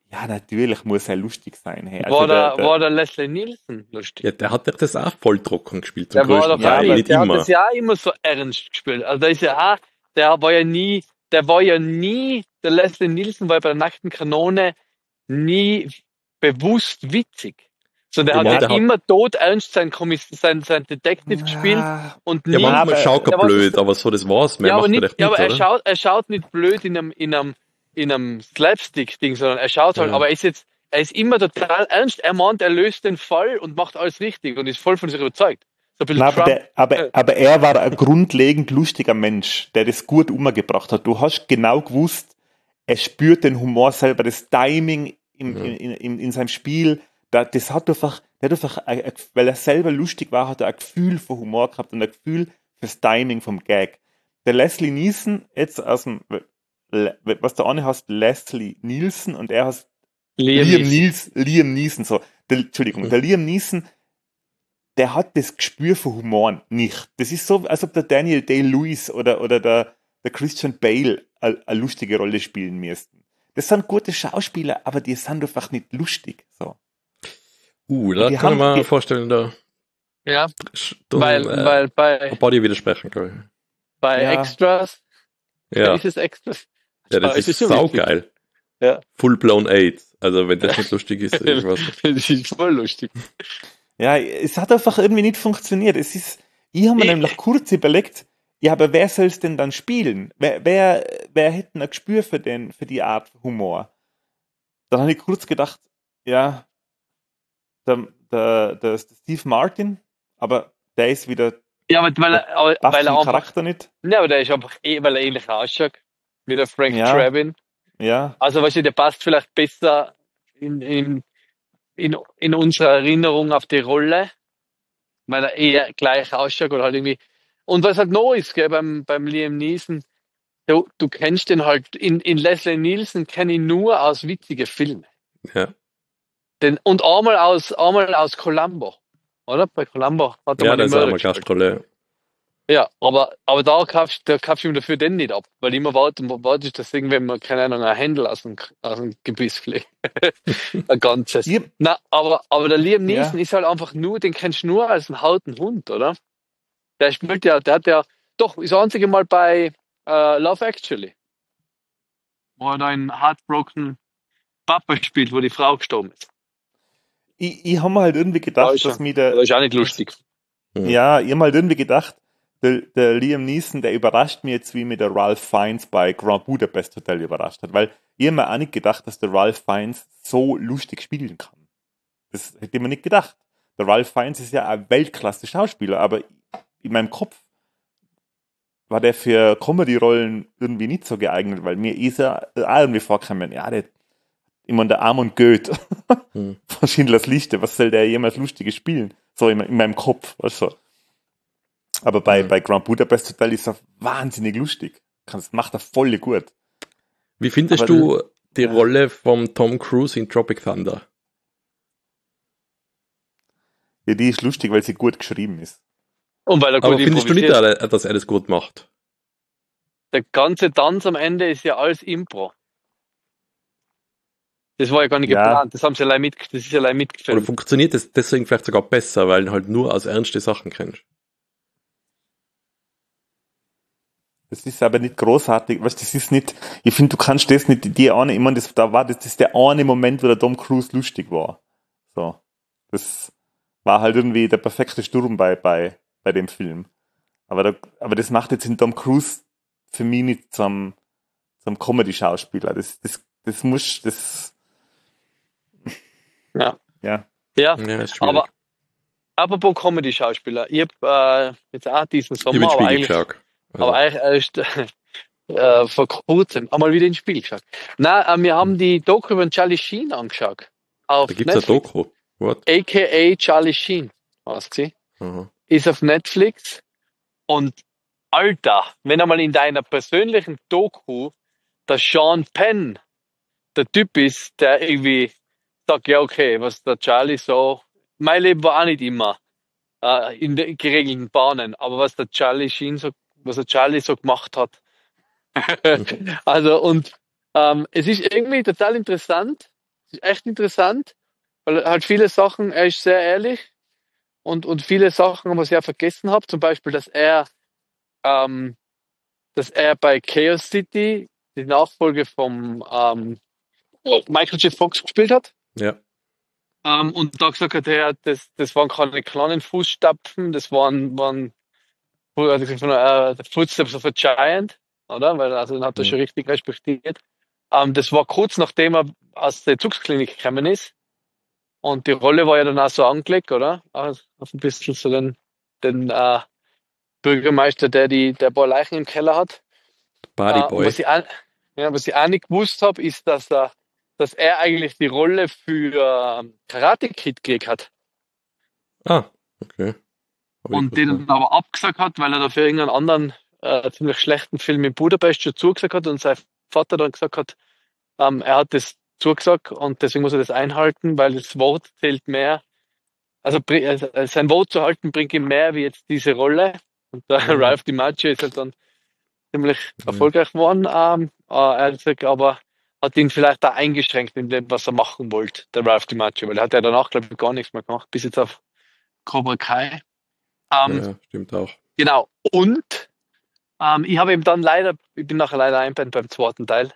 Ja, natürlich muss er lustig sein. Hey. Also War der Leslie Nielsen lustig? Ja, der hat doch das auch voll trocken gespielt, zum Der war größten doch Teil, auch, nicht der hat immer. das ja auch immer so ernst gespielt. Also der war ja nie, der Leslie Nielsen war ja bei der nackten Kanone nie bewusst witzig. So, der Ja, hat Mann, ja der hat- immer todernst sein Detective gespielt Ja, und Ja, nie, manchmal schaut er der war so, blöd, aber so, das war's. Mehr ja, aber macht er nicht, echt ja, nicht, aber oder? er schaut nicht blöd in einem Slapstick-Ding, sondern er schaut halt, Ja. aber er ist immer total ernst. Er meint, er löst den Fall und macht alles richtig und ist voll von sich überzeugt. So ein bisschen na, Trump. aber er war ein grundlegend lustiger Mensch, der das gut umgebracht hat. Du hast genau gewusst, er spürt den Humor selber, das Timing in seinem Spiel. Das hat einfach, weil er selber lustig war, hat er ein Gefühl für Humor gehabt und ein Gefühl fürs Timing vom Gag. Der Leslie Nielsen, jetzt aus dem, was der eine heißt, Leslie Nielsen und er heißt Liam Neeson, so. Entschuldigung, der Liam Neeson, der hat das Gespür für Humor nicht. Das ist so, als ob der Daniel Day-Lewis oder der Christian Bale eine lustige Rolle spielen müssten. Das sind gute Schauspieler, aber die sind einfach nicht lustig. So. Da die kann ich haben- mir die- vorstellen, da Ja, dumm, weil ein paar die widersprechen, glaube ich. bei Ja. Extras, Ja, ist es Extras? ja, das Es ist schon witzig. saugeil. Ja. Full-blown AIDS. Also, wenn das nicht lustig ist, ich weiß nicht. Das ist voll lustig. Ja, es hat einfach irgendwie nicht funktioniert. Ich habe mir nämlich kurz überlegt, ja, aber wer soll es denn dann spielen? Wer hätte ein Gespür für die Art Humor? Dann habe ich kurz gedacht, ja, der Steve Martin, aber der ist wieder Ja, aber weil er passt weil er vom einfach, Charakter nicht. ja, aber der ist einfach weil er ähnlich ausschaut wie der Frank Ja. Drebin. Ja, Also, weißt du, der passt vielleicht besser in unserer Erinnerung auf die Rolle, weil er eher gleich ausschaut oder halt irgendwie. Und was halt noch ist, gell, beim Liam Neeson, du kennst den halt, in Leslie Nielsen kenne ich nur aus witzige Filme. Ja, Und einmal aus Columbo, oder? Bei Columbo hat er ja mal das den ist auch Mörder mal gespielt. Gastrolle. Ja, aber da kaufst du ihm dafür den nicht ab, weil immer wartest, dass irgendwann mal, keine Ahnung, ein Händel aus dem Gebiss fliegt. Ein ganzes. Ja. Na, aber der Liam Ja. Neeson ist halt einfach den kennst du nur als einen harten Hund, oder? Der hat ja, doch, ist das einzige Mal bei Love Actually. Wo er da einen Heartbroken Papa spielt, wo die Frau gestorben ist. ich habe mir halt irgendwie Da gedacht, ist dass er. mir Das ist auch nicht lustig. Ja, ich habe halt irgendwie gedacht, der Liam Neeson, der überrascht mich jetzt, wie mir der Ralph Fiennes bei Grand Budapest Hotel überrascht hat, weil ich habe mir auch nicht gedacht, dass der Ralph Fiennes so lustig spielen kann. Das hätte ich mir nicht gedacht. Der Ralph Fiennes ist ja ein Weltklasse-Schauspieler, aber in meinem Kopf war der für Comedy-Rollen irgendwie nicht so geeignet, weil mir ist er auch irgendwie vorgekommen, ja, ich meine, der Arm und Goethe von Schindlers Liste, was soll der jemals Lustiges spielen? So in meinem Kopf, weißt du. Aber bei Grand Budapest Hotel ist er wahnsinnig lustig. Das macht er voll gut. Wie findest Aber du die Rolle von Tom Cruise in Tropic Thunder? Ja, die ist lustig, weil sie gut geschrieben ist. Und weil er Aber gut findest du nicht, improvisiert. dass er das gut macht? Der ganze Tanz am Ende ist ja alles Impro. Das war ja gar nicht Ja. geplant. Das ist ja allein Oder mitgefilmt. funktioniert das deswegen vielleicht sogar besser, weil du halt nur aus ernste Sachen kennst? Das ist aber nicht großartig, weißt, das ist nicht, ich finde, du kannst das nicht, ich meine, das ist der eine Moment, wo der Tom Cruise lustig war. So. Das war halt irgendwie der perfekte Sturm bei dem Film. Aber das macht jetzt den Tom Cruise für mich nicht zum Comedy-Schauspieler. Das muss, Ja. ja. Ja, Ja, ist schwierig. aber apropos Comedy-Schauspieler. Ich habe jetzt auch diesen Ich bin Sommer, aber Spiegel eigentlich, geschaut. aber eigentlich erst vor kurzem einmal wieder ins Spiel geschaut. Nein, wir haben die Doku über Charlie Sheen angeschaut. Auf Da gibt's ein Netflix. Doku. What? AKA Charlie Sheen, heißt sie. Aha. Ist auf Netflix. Und Alter, wenn einmal in deiner persönlichen Doku der Sean Penn der Typ ist, der irgendwie sagt, ja okay, was der Charlie so, mein Leben war auch nicht immer in den geregelten Bahnen, aber was der Charlie so gemacht hat. Also und es ist irgendwie total interessant, ist echt interessant, weil er halt viele Sachen, er ist sehr ehrlich und viele Sachen, was ich ja vergessen habe, zum Beispiel, ähm, dass er bei Chaos City die Nachfolge vom Michael J. Fox gespielt hat. Ja. Und da gesagt hat, das waren keine kleinen Fußstapfen, das waren the Footsteps of a Giant, oder? Weil also den hat er schon richtig respektiert. Das war kurz nachdem er aus der Zugsklinik gekommen ist. Und die Rolle war ja dann auch so angelegt, oder? Also auf ein bisschen so den Bürgermeister, der ein paar Leichen im Keller hat. Bodyboy. Was ich auch nicht gewusst habe, ist, dass er eigentlich die Rolle für Karate Kid gekriegt hat. Ah, okay. Und den dann aber abgesagt hat, weil er dafür irgendeinen anderen ziemlich schlechten Film in Budapest schon zugesagt hat und sein Vater dann gesagt hat, er hat das zugesagt und deswegen muss er das einhalten, weil das Wort zählt mehr. Also sein Wort zu halten bringt ihm mehr wie jetzt diese Rolle. Und der Ralph DiMaggio ist halt dann ziemlich erfolgreich geworden. Er hat gesagt, aber hat ihn vielleicht da eingeschränkt in dem, was er machen wollte, der Ralph DiMaggio, weil er hat ja danach, glaube ich, gar nichts mehr gemacht, bis jetzt auf Cobra Kai. Ja, stimmt auch. Genau. Und ich habe eben dann ich bin nachher leider einpennt beim zweiten Teil.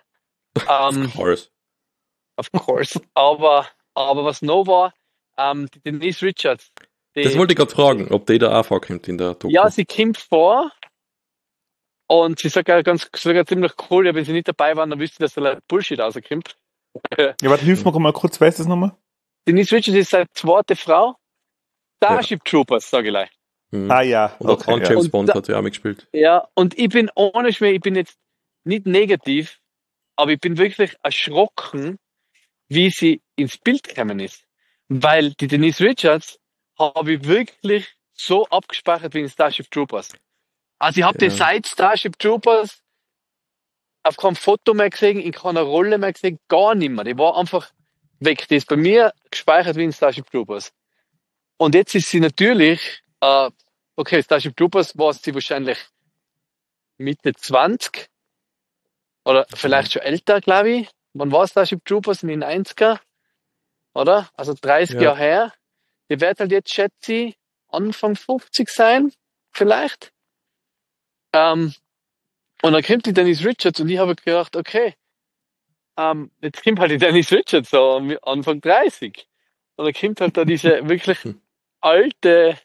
Of course. Aber was noch war, die Denise Richards. Das wollte ich gerade fragen, ob die da auch vorkommt in der Doku. Ja, sie kommt vor und sie sagt ja sogar ziemlich cool, ja, wenn sie nicht dabei waren, dann wüsste ich, dass da Bullshit rauskommt. Ja, warte, hilf mir mal kurz, wer ist das nochmal? Denise Richards ist seine zweite Frau. Starship Troopers, sage ich gleich. Ah ja. Und auch James Bond hat ja auch mitgespielt. Ja, und ich bin ohne Schmäh, ich bin jetzt nicht negativ, aber ich bin wirklich erschrocken, wie sie ins Bild gekommen ist. Weil die Denise Richards habe ich wirklich so abgespeichert wie in Starship Troopers. Also ich habe die seit Starship Troopers auf kein Foto mehr gesehen, in keiner Rolle mehr gesehen, gar nicht mehr. Die war einfach weg. Die ist bei mir gespeichert wie in Starship Troopers. Und jetzt ist sie natürlich, Starship Troopers war sie wahrscheinlich Mitte 20 oder vielleicht schon älter, glaube ich. Wann war Starship Troopers in den 90er? Oder? Also 30 Jahre her. Die wird halt jetzt, schätze ich, Anfang 50 sein, vielleicht. Und dann kommt die Denise Richards und ich habe gedacht, okay, jetzt kommt halt die Denise Richards so Anfang 30. Und dann kommt halt da diese wirklich alte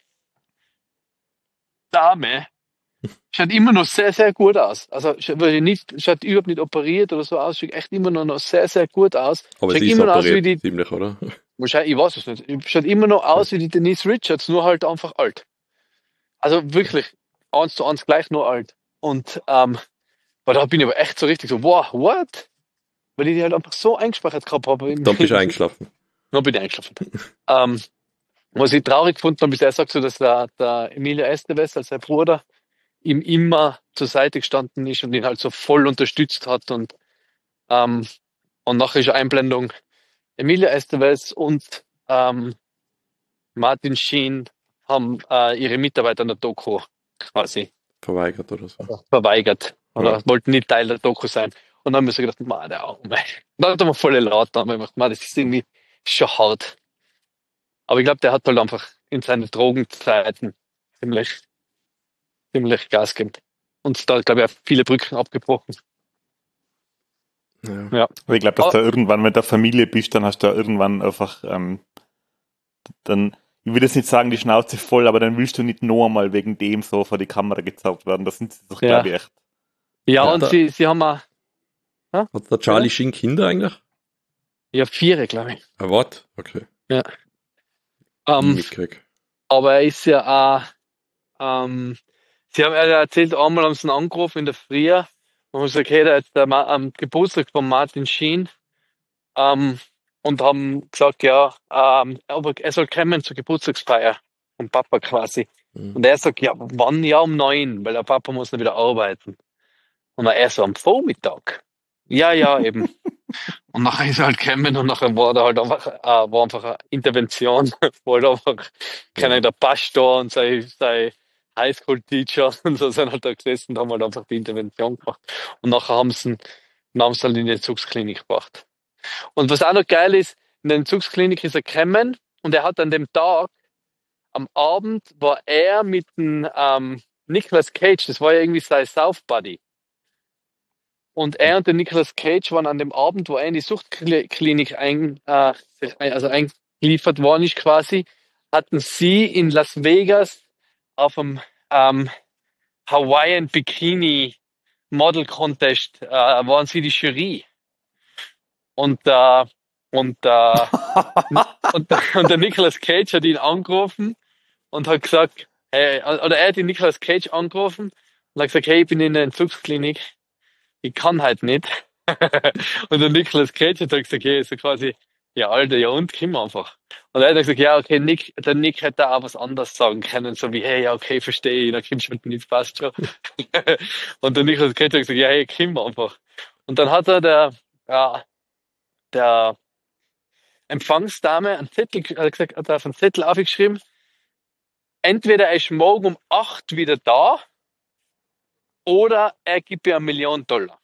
Dame. Schaut immer noch sehr, sehr gut aus. Also schaut überhaupt nicht operiert oder so aus, schaut echt immer noch sehr, sehr gut aus. Aber schaut sie immer ist noch aus wie operiert, ziemlich, oder? Wahrscheinlich, ich weiß es nicht. Schaut immer noch aus wie die Denise Richards, nur halt einfach alt. Also wirklich 1:1 gleich nur alt. Und weil da bin ich aber echt so richtig so, wow, what? Weil ich die halt einfach so eingespeichert gehabt habe. Dann bist du eingeschlafen. Dann bin ich eingeschlafen. Was ich traurig gefunden habe, ist, er sagt so, dass der Emilio Estevez, als sein Bruder, ihm immer zur Seite gestanden ist und ihn halt so voll unterstützt hat und nachher ist eine Einblendung. Emilio Estevez und Martin Sheen haben ihre Mitarbeiter an der Doku quasi Verweigert oder so. verweigert oder wollten nicht Teil der Doku sein. Und dann haben wir so gedacht, man, der Arme. Dann hat er mal voll laut, dann haben wir gedacht, man, das ist irgendwie schon hart. Aber ich glaube, der hat halt einfach in seinen Drogenzeiten ziemlich Gas gegeben. Und da, glaube ich, auch viele Brücken abgebrochen. Ja. Aber ich glaube, dass du irgendwann mit der Familie bist, dann hast du irgendwann einfach dann, ich will jetzt nicht sagen, die Schnauze voll, aber dann willst du nicht noch einmal wegen dem so vor die Kamera gezaugt werden. Das sind sie doch, glaube ich, echt. Ja, und sie haben auch... Hat der Charlie Sheen Kinder eigentlich? Ja, 4, glaube ich. Was? Okay. Ja. Mitkrieg. Aber er ist ja auch... sie haben erzählt, einmal haben sie ihn angerufen in der Früh und haben gesagt, hey, da ist am Geburtstag von Martin Sheen und haben gesagt, ja, aber er soll kommen zur Geburtstagsfeier vom Papa quasi. Und er sagt, ja, wann? Ja, um 9, weil der Papa muss dann wieder arbeiten. Und dann er so am Vormittag. Ja, eben. Und nachher ist er halt gekommen und nachher war da halt einfach, war einfach eine Intervention, wo halt einfach, der Pastor und sein Highschool-Teacher und so sind halt da gesessen und haben halt einfach die Intervention gemacht. Und nachher haben sie halt in die Entzugsklinik gebracht. Und was auch noch geil ist, in der Entzugsklinik ist er gekommen und er hat an dem Tag, am Abend, war er mit dem Nicolas Cage, das war ja irgendwie sein South Buddy. Und er und der Nicolas Cage waren an dem Abend, wo er in die Suchtklinik eingeliefert worden ist quasi, hatten sie in Las Vegas auf dem Hawaiian Bikini Model Contest waren sie die Jury. Und der Nicolas Cage hat ihn angerufen und hat gesagt, hey, oder er hat den Nicolas Cage angerufen und hat gesagt, hey, ich bin in der Entzugsklinik, ich kann halt nicht. Und der Nicolas Cage hat gesagt, hey, so quasi, ja, Alter, ja und, komm einfach. Und er hat gesagt, ja, okay, der Nick hätte auch was anderes sagen können, so wie, hey, ja, okay, verstehe ich, dann kommst du mit mir, passt schon. Und der Nicolas Cage hat gesagt, ja, hey, komm einfach. Und dann hat er der Empfangsdame einen Zettel, hat auf einen Zettel aufgeschrieben, entweder er ist morgen um 8 wieder da, oder er gibt ihr $1 Million.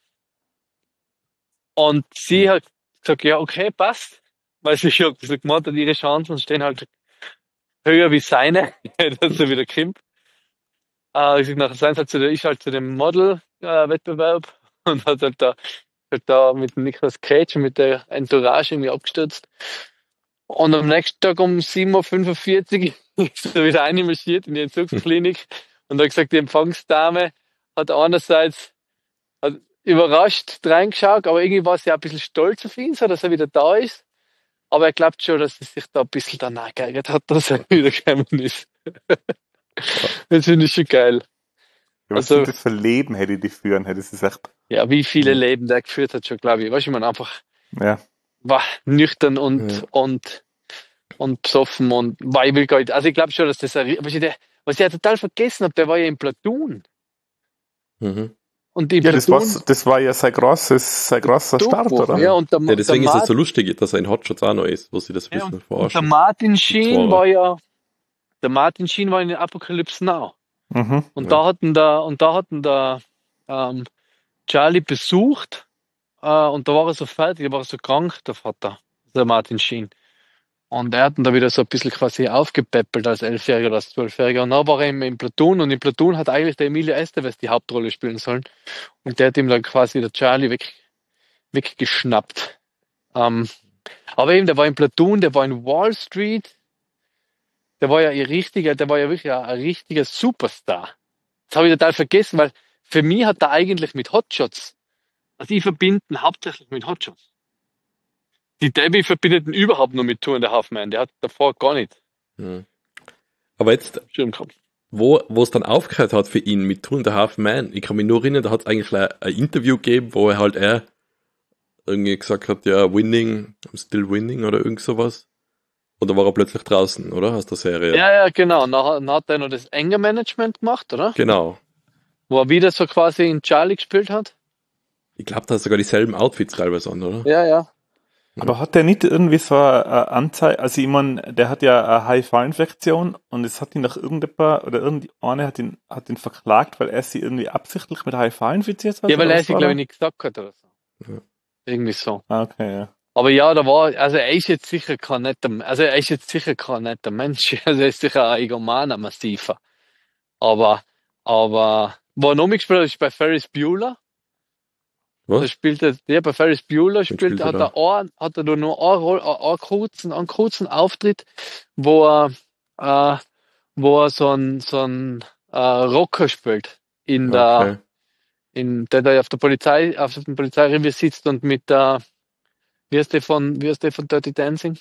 Und sie hat gesagt, ja, okay, passt. Weil sie schon gemeint hat, ihre Chancen stehen halt höher wie seine, dass er wieder kommt. Ich sag, nachher ist halt zu dem Model-Wettbewerb und hat halt da mit Nicolas Cage und mit der Entourage irgendwie abgestürzt. Und am nächsten Tag um 7:45 Uhr ist er wieder einmarschiert in die Entzugsklinik und hat gesagt, die Empfangsdame hat einerseits überrascht reingeschaut, aber irgendwie war sie auch ein bisschen stolz auf ihn, so dass er wieder da ist. Aber er glaubt schon, dass er sich da ein bisschen danach geärgert hat, dass er wieder gekommen ist. Das finde ich schon geil. Ja, was sind das für Leben hätte die führen? Das ist echt. Ja, wie viele Leben der geführt hat schon, glaube ich. Weißt du, man einfach war nüchtern und besoffen und weil ich will gar nicht. Also ich glaube schon, dass das was ich total vergessen habe, der war ja im Platoon. Mhm. Und das war ja sein grosser Start, oder? Ja, und deswegen ist es so lustig, dass er in Hotshots auch noch ist, wo sie das wissen verarschen. Der Martin Sheen war in den Apocalypse Now. Mhm. Und da hatten da Charlie besucht und da war er so fertig, da war er so krank, der Vater, der Martin Sheen. Und er hat ihn da wieder so ein bisschen quasi aufgepäppelt als 11-Jähriger oder als 12-Jähriger. Und dann war er im Platoon und im Platoon hat eigentlich der Emilio Estevez die Hauptrolle spielen sollen. Und der hat ihm dann quasi der Charlie weggeschnappt. Aber eben, der war im Platoon, der war in Wall Street. Der war ja wirklich ein richtiger Superstar. Das habe ich total vergessen, weil für mich hat er eigentlich mit Hotshots, also ich verbinde ihn hauptsächlich mit Hotshots. Die Debbie verbindet ihn überhaupt nur mit Two and a Half Men. Der hat davor gar nicht. Mhm. Aber jetzt, wo es dann aufgehört hat für ihn mit Two and a Half Men, ich kann mich nur erinnern, da hat es eigentlich ein Interview gegeben, wo er halt irgendwie gesagt hat, ja, winning, I'm still winning oder irgend sowas. Und da war er plötzlich draußen, oder? Aus der Serie. Ja, genau. Dann hat er noch das Anger Management gemacht, oder? Genau. Wo er wieder so quasi in Charlie gespielt hat. Ich glaube, da hat sogar dieselben Outfits teilweise an, oder? Ja. Aber hat der nicht irgendwie so eine Anzeige, also ich meine, der hat ja eine HIV-Infektion und es hat ihn nach irgendjemand oder irgendeine hat ihn verklagt, weil er sie irgendwie absichtlich mit HIV infiziert hat? Ja, weil er sie, glaube ich, nicht gesagt hat oder so. Ja. Irgendwie so. Okay, ja. Aber ja, er ist jetzt sicher kein netter Mensch. Also er ist sicher ein Egoman, ein massiver. Aber wo er noch mitgespielt hat, ist bei Ferris Bueller. Was? Da spielt er, bei Ferris Bueller hat er nur noch einen kurzen Auftritt, wo er so ein Rocker spielt der da auf dem Polizeirevier sitzt und mit der wie heißt der von Dirty Dancing?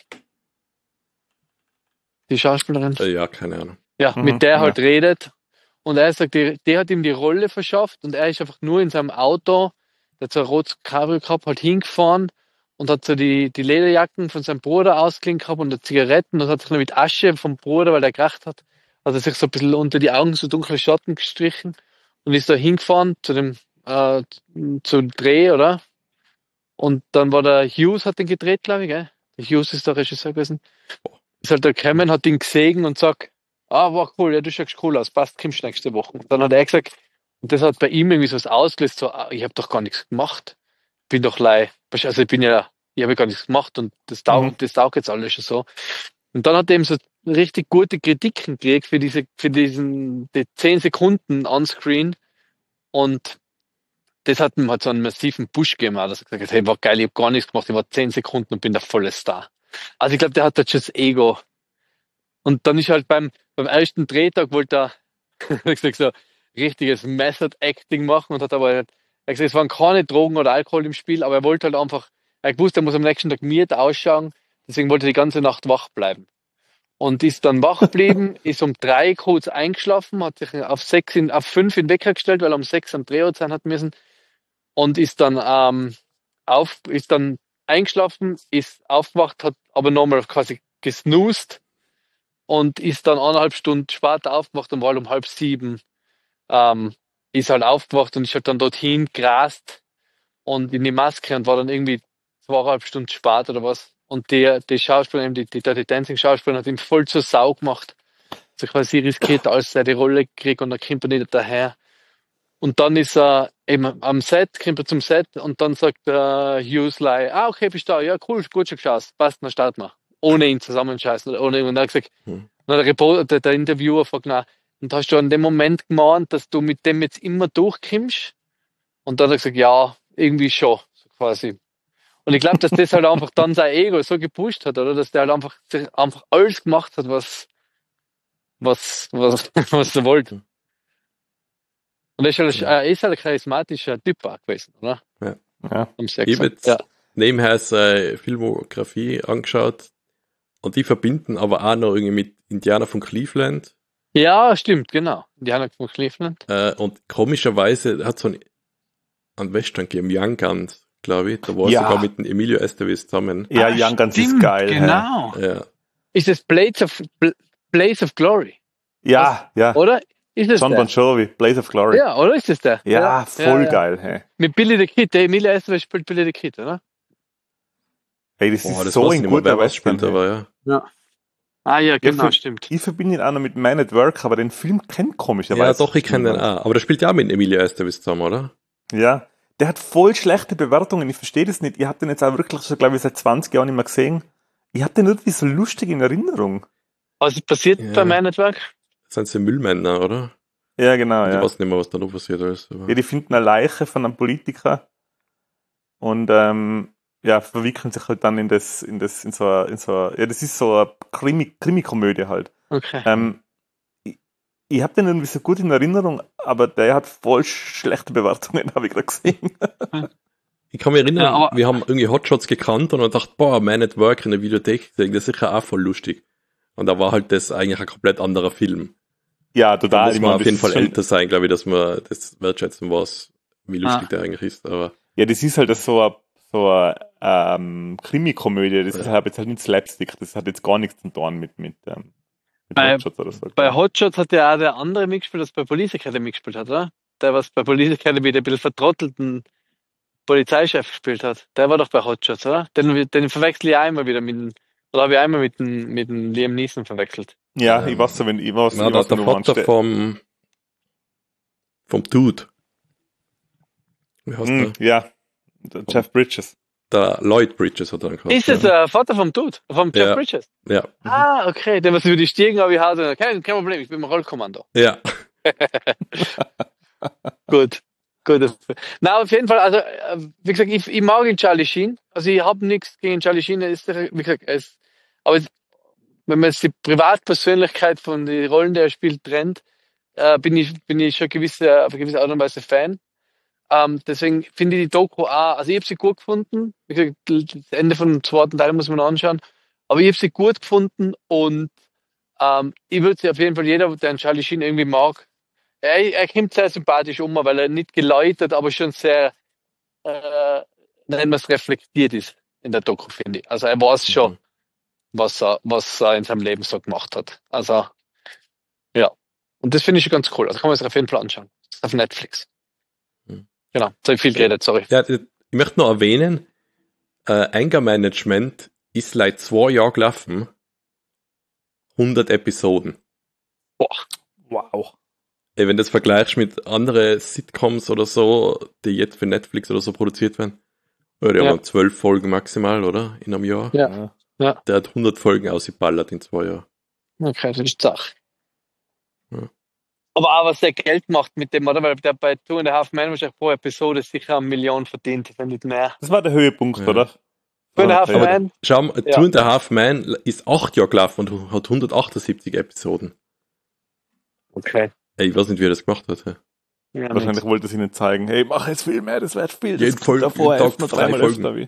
Die Schauspielerin? Ja, keine Ahnung. Ja, mit der halt redet. Und er sagt, die hat ihm die Rolle verschafft und er ist einfach nur in seinem Auto, der hat so ein rotes Cabrio gehabt, halt hingefahren und hat so die Lederjacken von seinem Bruder ausgeliehen gehabt und die Zigaretten und hat sich noch mit Asche vom Bruder, weil der gekracht hat er sich so ein bisschen unter die Augen so dunkle Schatten gestrichen und ist da hingefahren zum Dreh, oder? Und dann war der Hughes, hat den gedreht, glaube ich, gell? Der Hughes ist der Regisseur gewesen. Ist halt der gekommen, hat ihn gesehen und sagt, war cool, ja, du schaust cool aus, passt, kommst nächste Woche. Und dann hat er gesagt, und das hat bei ihm irgendwie so was ausgelöst, so, ich habe doch gar nichts gemacht. Bin doch also ich bin ja ich habe gar nichts gemacht und das taugt jetzt alles schon so. Und dann hat er eben so richtig gute Kritiken gekriegt für die 10 Sekunden on-screen und das hat ihm halt so einen massiven Push gegeben, dass er gesagt hat, hey, war geil, ich habe gar nichts gemacht, ich war 10 Sekunden und bin der volle Star. Also ich glaube, der hat da schon das Ego. Und dann ist halt beim ersten Drehtag wollte er, wie gesagt, so richtiges Method Acting machen und hat aber, er hat gesagt, es waren keine Drogen oder Alkohol im Spiel, aber er wollte halt einfach, er wusste, er muss am nächsten Tag miert ausschauen, deswegen wollte er die ganze Nacht wach bleiben. Und ist dann wach geblieben, ist um 3 kurz eingeschlafen, hat sich auf 5 in den Wecker gestellt, weil er um 6 am Drehort sein hat müssen und ist dann eingeschlafen, ist aufgewacht, hat aber nochmal quasi gesnoost und ist dann 1,5 Stunden später aufgewacht und war halt um 6:30 ist halt aufgewacht und ist halt dann dorthin gerast und in die Maske und war dann irgendwie 2,5 Stunden später oder was. Und die Schauspielerin, die Dancing-Schauspielerin hat ihm voll zur Sau gemacht. So quasi riskiert, als er die Rolle kriegt und dann kommt er nicht daher. Und dann ist er eben am Set, kommt er zum Set und dann sagt Hughes like, okay, bist du da? Ja, cool, gut schon geschaut. Passt, dann starten wir. Ohne ihn zusammenscheißen oder ohne ihn. Und dann hat er gesagt, dann der Reporter, der Interviewer fragt nach, und hast du an dem Moment gemeint, dass du mit dem jetzt immer durchkommst? Und dann hat er gesagt, ja, irgendwie schon, so quasi. Und ich glaube, dass das halt einfach dann sein Ego so gepusht hat, oder? Dass der halt einfach alles gemacht hat, was er wollte. Und er ist halt ein charismatischer Typ auch gewesen, oder? Ja. Ich habe jetzt nebenher seine Filmografie angeschaut und die verbinden aber auch noch irgendwie mit Indianer von Cleveland. Ja, stimmt, genau. Indianer von Cleveland. Und komischerweise hat so einen Western gegeben, Young Guns, glaube ich. Da war sogar mit dem Emilio Estevez zusammen. Ja, Young Guns ist geil. Genau. Ja. Ist das Blaze of Glory? Ja, was? Ja. Oder? Ist das John Bon Jovi, Blaze of Glory. Ja, oder ist das der? Ja, voll geil. Hey. Mit Billy the Kid, der Emilio Estevez spielt Billy the Kid, oder? Hey, das ist so ein guter Western. Aber ja. Ah ja, genau, stimmt. Ich verbinde ihn auch noch mit Man at Work, aber den Film kennt komischerweise. Ja, doch, ich kenne den auch. Aber der spielt ja auch mit Emilio Estevez zusammen, oder? Ja, der hat voll schlechte Bewertungen. Ich verstehe das nicht. Ihr habt den jetzt auch wirklich schon, glaube ich, seit 20 Jahren nicht mehr gesehen. Ich habe den irgendwie so lustig in Erinnerung. Was passiert bei Man at Work? Das sind sie Müllmänner, oder? Ja, genau. Ich weiß nicht mehr, was da noch passiert ist. Ja, die finden eine Leiche von einem Politiker und verwickeln sich halt dann in das ist so eine Krimi-Komödie halt. Okay. Ich habe den irgendwie so gut in Erinnerung, aber der hat voll schlechte Bewertungen, habe ich gerade gesehen. Ich kann mich erinnern, wir haben irgendwie Hotshots gekannt und dann dachte, Man at Work in der Videothek, das ist sicher auch voll lustig. Und da war halt das eigentlich ein komplett anderer Film. Ja, total. Da muss man auf jeden Fall älter sein, glaube ich, dass man das wertschätzen, wie lustig der eigentlich ist. Aber ja, das ist halt so eine Krimi-Komödie, das ist halt jetzt halt nicht Slapstick, das hat jetzt gar nichts zu tun mit Hotshots oder so. Bei Hotshots hat ja auch der andere mitgespielt, das bei Police Academy mitgespielt hat, oder? Der, was bei Police Academy der ein bisschen vertrottelten Polizeichef gespielt hat. Der war doch bei Hotshots, oder? Den verwechsel ich auch immer wieder oder habe ich einmal mit dem Liam Neeson verwechselt. Ja, ich weiß so, wenn ich weiß, der Vater vom Dude. Wie heißt der? Ja, der Jeff Bridges. Der Lloyd Bridges hat er dann gesagt. Ist das der Vater vom Dude? Vom Jeff Bridges? Ja. Ah, okay. Der, was über die Stiegen habe ich hatte. Kein Problem, ich bin im Rollkommando. Ja. Gut. Na, auf jeden Fall, also, wie gesagt, ich mag ihn Charlie Sheen. Also, ich habe nichts gegen Charlie Sheen. Wie gesagt, aber wenn man jetzt die Privatpersönlichkeit von den Rollen, die er spielt, trennt, bin ich schon auf eine gewisse Art und Weise Fan. Deswegen finde ich die Doku auch, also ich habe sie gut gefunden. Wie gesagt, das Ende vom 2. Teil muss man anschauen. Aber ich habe sie gut gefunden und ich würde sie auf jeden Fall jeder, der einen Charlie Sheen irgendwie mag, er kommt sehr sympathisch weil er nicht geläutert, aber schon sehr, nennen wir es, reflektiert ist in der Doku, finde ich. Also er weiß schon, was er in seinem Leben so gemacht hat. Also, ja. Und das finde ich schon ganz cool. Also kann man sich auf jeden Fall anschauen. Das ist auf Netflix. Genau. So habe ich viel geredet, sorry. Ja, ich möchte noch erwähnen, Anger Management ist seit 2 Jahren gelaufen. 100 Episoden. Boah. Wow. Wenn du das vergleichst mit anderen Sitcoms oder so, die jetzt für Netflix oder so produziert werden, Ja, der hat 12 Folgen maximal, oder? In einem Jahr. Ja. Der hat 100 Folgen ausgeballert in 2 Jahren. Okay, das ist Sache. Ja. Aber auch was der Geld macht mit dem, oder? Weil der bei 2.5 Men wahrscheinlich pro Episode sicher 1 Million verdient, wenn nicht mehr. Das war der Höhepunkt, oder? 2.5 Men. Schau mal, Two and a Half Men ist 8 Jahre gelaufen und hat 178 Episoden. Okay. Ey, ich weiß nicht, wie er das gemacht hat. Ja, Wahrscheinlich wollte es ihnen zeigen, hey, mach jetzt viel mehr, das wird viel. Jeden Das kommt davor Tag erst noch 3 dreimal Folgen. öfter wie.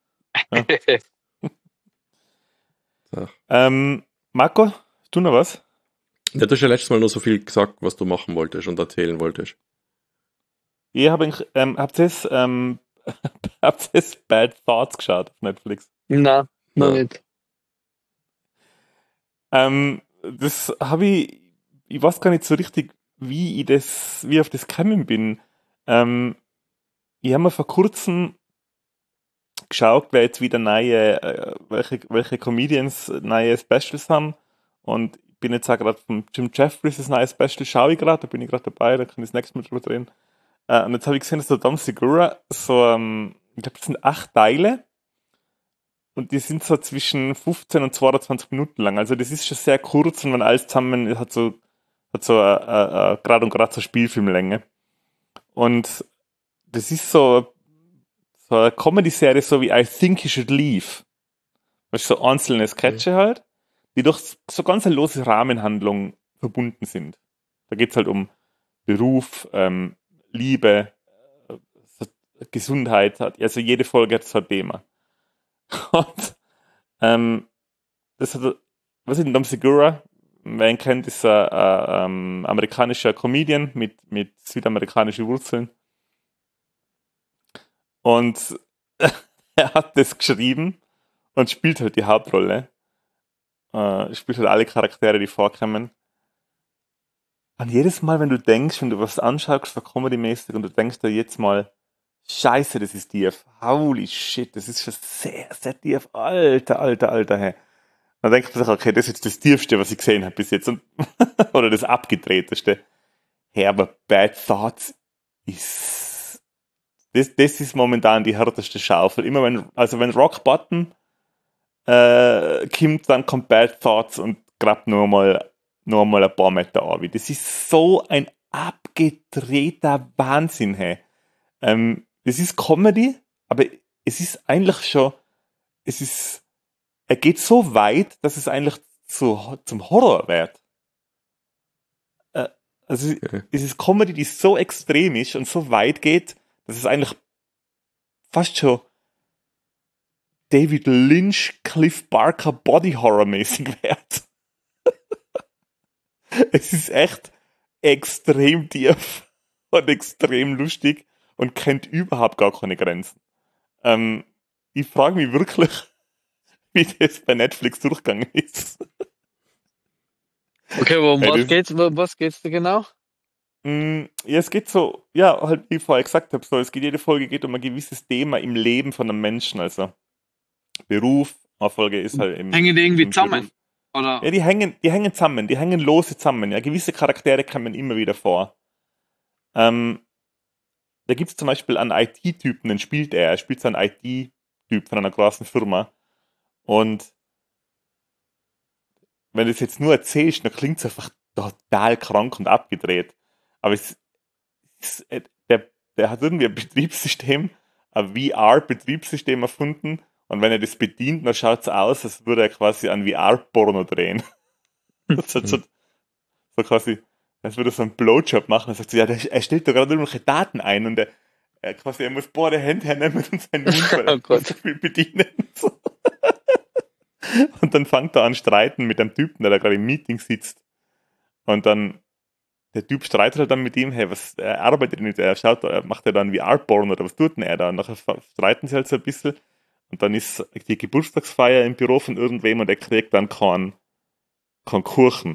So. Marco, hast du noch was? Ja, du hast ja letztes Mal noch so viel gesagt, was du machen wolltest und erzählen wolltest. Habt ihr Bad Thoughts geschaut auf Netflix? Nein, noch nicht. Das habe ich weiß gar nicht so richtig, wie ich auf das gekommen bin. Ich habe mir vor kurzem geschaut, wer jetzt wieder welche Comedians neue Specials haben. Und ich bin jetzt auch gerade von Jim Jeffries das neue Special, schaue ich gerade, da bin ich gerade dabei, da kann ich das nächste Mal drüber drehen. Und jetzt habe ich gesehen, dass der Dom Segura ich glaube, das sind 8 Teile. Und die sind so zwischen 15 und 22 Minuten lang. Also das ist schon sehr kurz und wenn alles zusammen hat so gerade und gerade so Spielfilmlänge. Und das ist so eine Comedy-Serie, so wie I Think You Should Leave. Das ist so einzelne Sketche halt, die durch so ganz eine lose Rahmenhandlung verbunden sind. Da geht es halt um Beruf, Liebe, Gesundheit. Also jede Folge hat so ein Thema. Und das hat, was ist denn Dom Segura? Wer ihn kennt, ist ein amerikanischer Comedian mit südamerikanischen Wurzeln. Und er hat das geschrieben und spielt halt die Hauptrolle. Spielt halt alle Charaktere, die vorkommen. Und jedes Mal, wenn du was anschaust, so Comedy-mäßig, und du denkst dir jetzt mal, Scheiße, das ist tief. Holy shit, das ist schon sehr, sehr tief. Alter, hey. Dann denkt man sich, okay, das ist jetzt das Tiefste, was ich gesehen habe bis jetzt. Oder das Abgedrehteste. Hey, aber Bad Thoughts ist... Das ist momentan die härteste Schaufel. Immer wenn Rock Bottom kommt, dann kommt Bad Thoughts und grabt nur mal ein paar Meter an. Das ist so ein abgedrehter Wahnsinn, hey. Es ist Comedy, aber es ist eigentlich schon, er geht so weit, dass es eigentlich zum Horror wird. Es ist Comedy, die so extrem ist und so weit geht, dass es eigentlich fast schon David Lynch, Cliff Barker Body Horror mäßig wird. Es ist echt extrem tief und extrem lustig und kennt überhaupt gar keine Grenzen. Ich frage mich wirklich, wie das bei Netflix durchgegangen ist. Okay, was geht's da genau? Ja, es geht so, ja, halt wie ich vorher gesagt habe, jede Folge geht um ein gewisses Thema im Leben von einem Menschen, also Beruf, eine Folge ist halt im Hängen die irgendwie im zusammen? Oder? Ja, die hängen zusammen, die hängen lose zusammen, ja, gewisse Charaktere kommen immer wieder vor. Da gibt es zum Beispiel einen IT-Typen, den spielt er spielt so einen IT-Typ von einer großen Firma und wenn du es jetzt nur erzählst, dann klingt es einfach total krank und abgedreht. Aber der hat irgendwie ein Betriebssystem, ein VR-Betriebssystem erfunden und wenn er das bedient, dann schaut es aus, als würde er quasi ein VR-Porno drehen. so quasi, als würde er so einen Blowjob machen. Er sagt so, ja, er stellt da gerade irgendwelche Daten ein und er muss beide Hände hernehmen und seinen Mund so viel bedienen. Und dann fängt er an streiten mit dem Typen, der da gerade im Meeting sitzt. Und dann, der Typ streitet halt dann mit ihm, hey, er arbeitet nicht, macht er dann VR-Porn oder was tut denn er da? Und nachher streiten sie halt so ein bisschen. Und dann ist die Geburtstagsfeier im Büro von irgendwem und er kriegt dann keinen Kuchen.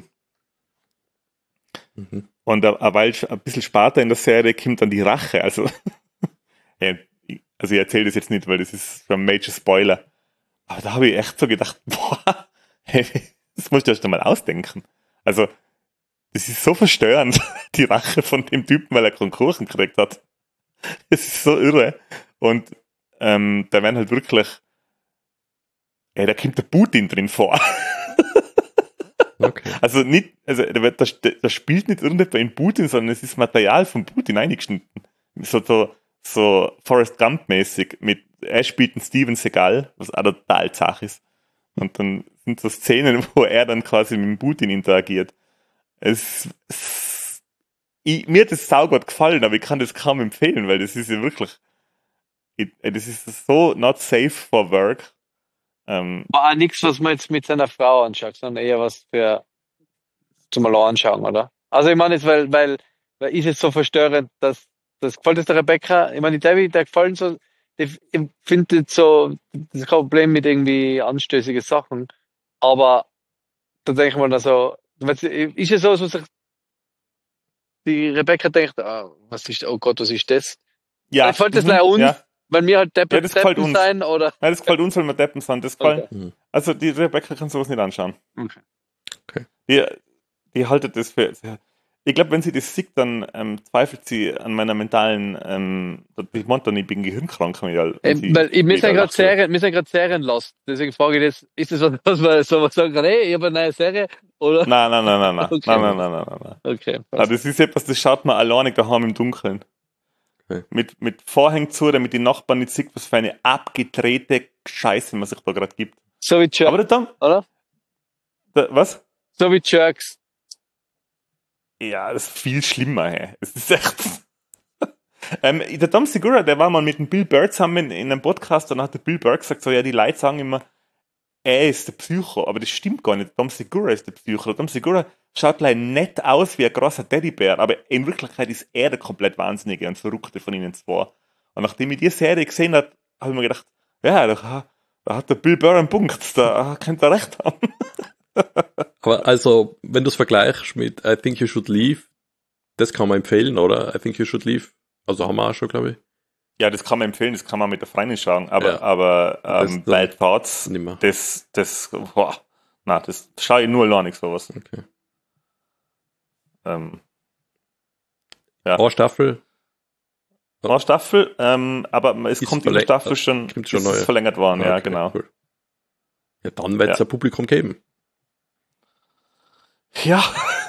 Mhm. Und weil ein bisschen später in der Serie kommt dann die Rache. Also ich erzähle das jetzt nicht, weil das ist schon ein Major Spoiler. Aber da habe ich echt so gedacht, boah, hey, das musst du erst einmal ausdenken. Also, das ist so verstörend, die Rache von dem Typen, weil er keinen Kuchen gekriegt hat. Das ist so irre. Und da werden halt wirklich, da kommt der Putin drin vor. Okay. Also da spielt nicht irgendjemand in Putin, sondern es ist Material von Putin eingeschnitten. So Forrest Gump-mäßig mit, er spielt einen Steven Seagal, was auch total zach ist. Und dann sind so Szenen, wo er dann quasi mit dem Putin interagiert. Mir hat das saugut gefallen, aber ich kann das kaum empfehlen, weil das ist ja wirklich, das ist so not safe for work. War nichts, was man jetzt mit seiner Frau anschaut, sondern eher was für zum mal anschauen, oder? Also ich meine jetzt, weil ist es so verstörend, dass das gefällt es der Rebecca, ich meine, der gefallen so, ich finde so, das ist kein Problem mit irgendwie anstößige Sachen, aber da denke ich mal, also, ist es so, dass sich die Rebecca denkt, oh Gott, was ist das? Ja. Gefällt das leider uns? Ja. Weil wir halt Ja, das gefällt uns. sein, oder? Nein, das gefällt uns, weil wir Deppen sind. Das gefällt, Okay. Also die Rebecca kann sowas nicht anschauen. Okay. Die haltet das für... Ich glaube, wenn sie das sieht, dann zweifelt sie an meiner mentalen... ich meinte dann, ich bin gehirnkrank. Weil wir sind gerade Serien lost. Deswegen frage ich das, ist das was man so sagen kann, hey, ich habe eine neue Serie? Oder? Nein. Okay. Nein. Okay. Das ist etwas, das schaut man alleine daheim im Dunkeln. Okay. Mit Vorhängen zu, damit die Nachbarn nicht sieht, was für eine abgedrehte Scheiße man sich da gerade gibt. So wie Jerks, aber dann, oder? Was? So wie Jerks. Ja, das ist viel schlimmer, hey. Es ist echt... der Tom Segura, der war mal mit dem Bill Burr zusammen in einem Podcast und dann hat der Bill Burr gesagt, so, ja, die Leute sagen immer, er ist der Psycho, aber das stimmt gar nicht. Tom Segura ist der Psycho. Tom Segura schaut leider nett aus wie ein großer Teddybär, aber in Wirklichkeit ist er der komplett Wahnsinnige und Verrückte von ihnen zwei. Und nachdem ich die Serie gesehen habe, habe ich mir gedacht, ja, da hat der Bill Burr einen Punkt, da könnte er recht haben. Aber also, wenn du es vergleichst mit I Think You Should Leave, das kann man empfehlen, oder? I Think You Should Leave. Also haben wir auch schon, glaube ich. Ja, das kann man empfehlen, das kann man mit der Freundin schauen, aber Wild Thoughts, das schaue ich nur alleine sowas. Okay. Ja. Eine Staffel. Eine Staffel, aber es kommt in der Staffel schon neu. Verlängert worden, okay, ja, genau. Cool. Ja, dann wird es ein Publikum geben. Ja.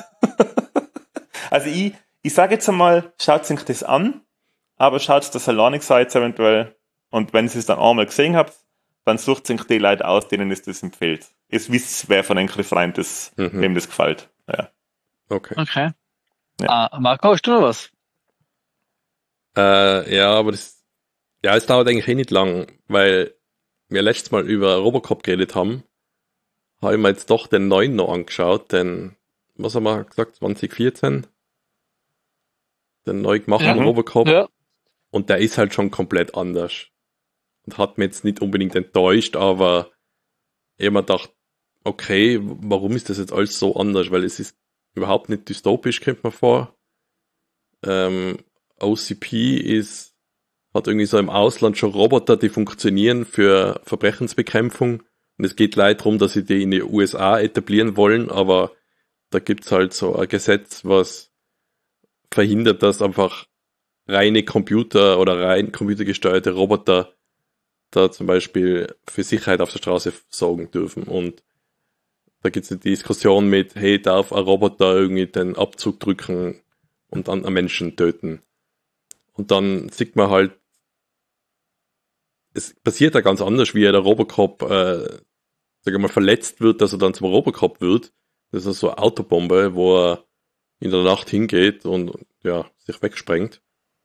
Also ich sage jetzt einmal, schaut sich das an, aber schaut das alleine seid eventuell und wenn ihr es dann einmal gesehen habt, dann sucht sich die Leute aus, denen es das empfiehlt. Ihr wisst, wer von einem Freund wem das gefällt. Ja. Okay. Ja. Marco, hast du noch was? Ja, aber es dauert eigentlich nicht lang, weil wir letztes Mal über Robocop geredet haben, habe ich mir jetzt doch den neuen noch angeschaut, den, was haben wir gesagt, 2014? Den neu gemachten Robocop. Ja. Und der ist halt schon komplett anders. Und hat mir jetzt nicht unbedingt enttäuscht, aber ich habe mir gedacht, okay, warum ist das jetzt alles so anders? Weil es ist überhaupt nicht dystopisch, kommt mir vor. OCP hat irgendwie so im Ausland schon Roboter, die funktionieren für Verbrechensbekämpfung. Und es geht leider darum, dass sie die in die USA etablieren wollen, aber da gibt's halt so ein Gesetz, was verhindert, dass einfach reine Computer oder rein computergesteuerte Roboter da zum Beispiel für Sicherheit auf der Straße sorgen dürfen. Und da gibt es eine Diskussion mit, hey, darf ein Roboter irgendwie den Abzug drücken und dann einen Menschen töten? Und dann sieht man halt, es passiert da ganz anders, wie der Robocop, sagen wir mal, verletzt wird, dass er dann zum Robocop wird. Das ist so eine Autobombe, wo er in der Nacht hingeht und sich wegsprengt.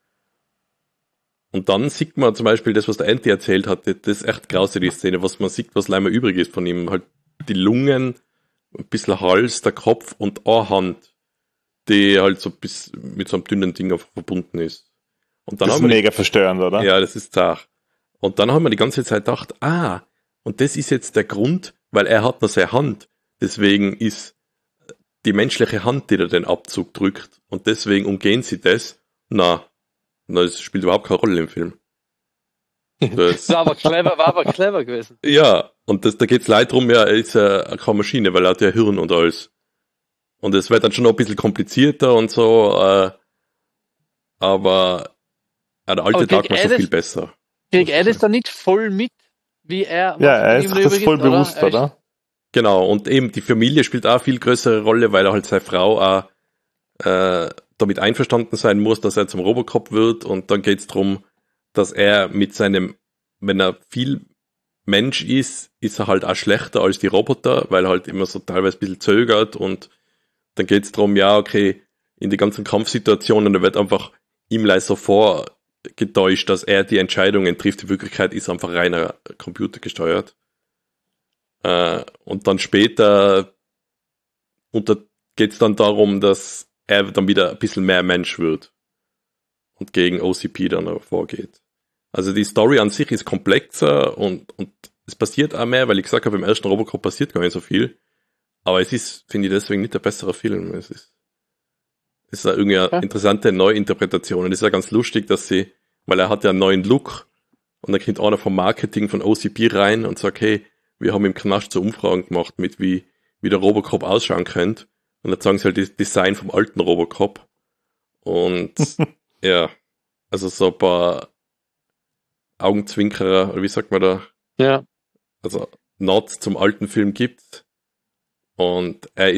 Und dann sieht man zum Beispiel das, was der Andy erzählt hat, das ist echt grausig, die Szene, was man sieht, was leider übrig ist von ihm. Halt die Lungen, ein bisschen Hals, der Kopf und eine Hand, die halt so bis mit so einem dünnen Ding verbunden ist. Und dann das ist mega verstörend, oder? Ja, das ist zart. Und dann haben wir die ganze Zeit gedacht, und das ist jetzt der Grund, weil er hat noch seine Hand. Deswegen ist die menschliche Hand, die da den Abzug drückt. Und deswegen umgehen sie das. Das spielt überhaupt keine Rolle im Film. Das war aber clever gewesen. Ja, und da geht's leider drum, er ist ja keine Maschine, weil er hat ja Hirn und alles. Und es wird dann schon noch ein bisschen komplizierter und so, aber der alte Tag war schon viel besser. Kriegt er das dann nicht voll mit, wie er... Ja, er ist ihm sich das voll übergibt, bewusst, Er ist- oder? Genau, und eben die Familie spielt auch eine viel größere Rolle, weil er halt seine Frau auch damit einverstanden sein muss, dass er zum Robocop wird, und dann geht's drum, dass er mit seinem, wenn er viel Mensch ist er halt auch schlechter als die Roboter, weil er halt immer so teilweise ein bisschen zögert, und dann geht's drum, ja, okay, in die ganzen Kampfsituationen, da wird einfach ihm leider so vorgetäuscht, dass er die Entscheidungen trifft. In Wirklichkeit ist einfach reiner Computer gesteuert. Und dann später geht's dann darum, dass er dann wieder ein bisschen mehr Mensch wird und gegen OCP dann vorgeht. Also die Story an sich ist komplexer und es passiert auch mehr, weil ich gesagt habe, im ersten Robocop passiert gar nicht so viel. Aber es ist, finde ich, deswegen nicht der bessere Film. Es ist irgendwie eine interessante Neuinterpretation. Und es ist ja ganz lustig, dass weil er hat ja einen neuen Look, und dann kommt einer vom Marketing von OCP rein und sagt, hey, wir haben im Knast so Umfragen gemacht mit wie der Robocop ausschauen könnte. Und dann sagen sie halt das Design vom alten Robocop. Und ja, also so ein paar Augenzwinkerer, oder wie sagt man da? Ja. Also Nods zum alten Film gibt. Und er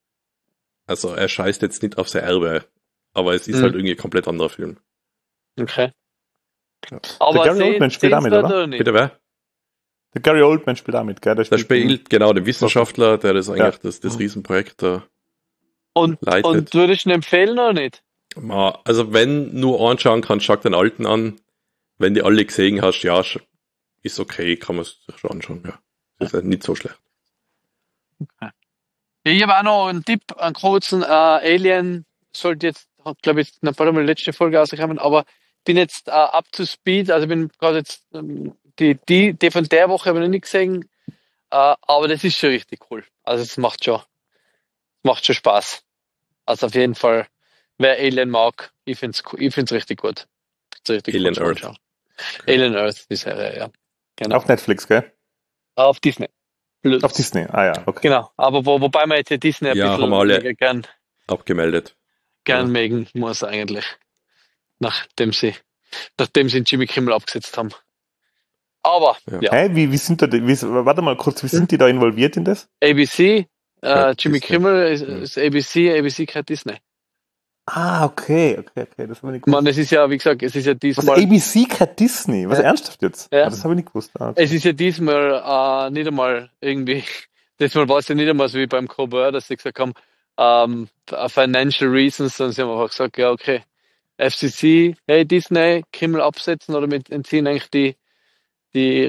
scheißt jetzt nicht auf sein Erbe, aber es ist halt irgendwie ein komplett anderer Film. Okay. Ja. Aber Der Gary Oldman spielt damit, oder? nicht? Bitte wer? Der Gary Oldman spielt damit, gell? Der spielt genau den Wissenschaftler, der das eigentlich das Riesenprojekt da leitet. Und würdest du ihn empfehlen oder nicht? Also wenn nur anschauen kannst, schau den alten an. Wenn die alle gesehen hast, ja, ist okay, kann man sich schon anschauen, ja. Das ist nicht so schlecht. Okay. Ich habe auch noch einen Tipp, einen kurzen Alien, sollte jetzt, glaube ich, noch bald mal die letzte Folge rauskommen, aber bin jetzt up to speed, also bin gerade jetzt, die von der Woche habe ich noch nicht gesehen, aber das ist schon richtig cool. Also es macht schon Spaß. Also auf jeden Fall, wer Alien mag, ich find's richtig gut. Richtig Alien gut Earth. Okay. Alien Earth, die Serie, ja. Genau. Auf Netflix, gell? Auf Disney. Blöd. Auf Disney, ja, okay. Genau, aber wobei man jetzt ja Disney ein Ja, bisschen haben wir alle gern abgemeldet. mögen muss eigentlich. Nachdem sie den Jimmy Kimmel abgesetzt haben. Aber, ja. Hey, wie sind warte mal kurz, wie sind die da involviert in das? ABC, Jimmy Disney. Kimmel ist ABC gehört Disney. Ah, okay, das habe ich nicht gewusst. Man, es ist ja, wie gesagt, es ist ja Was, diesmal, ABC gehört Disney? Was, ernsthaft jetzt? Ja. Ah, das habe ich nicht gewusst. Ah, okay. es ist ja diesmal nicht einmal irgendwie, diesmal war es ja nicht einmal so wie beim Colbert, dass sie gesagt haben, financial reasons, sondern sie haben einfach gesagt, ja, okay, FCC, hey, Disney, Kimmel absetzen oder mit entziehen eigentlich die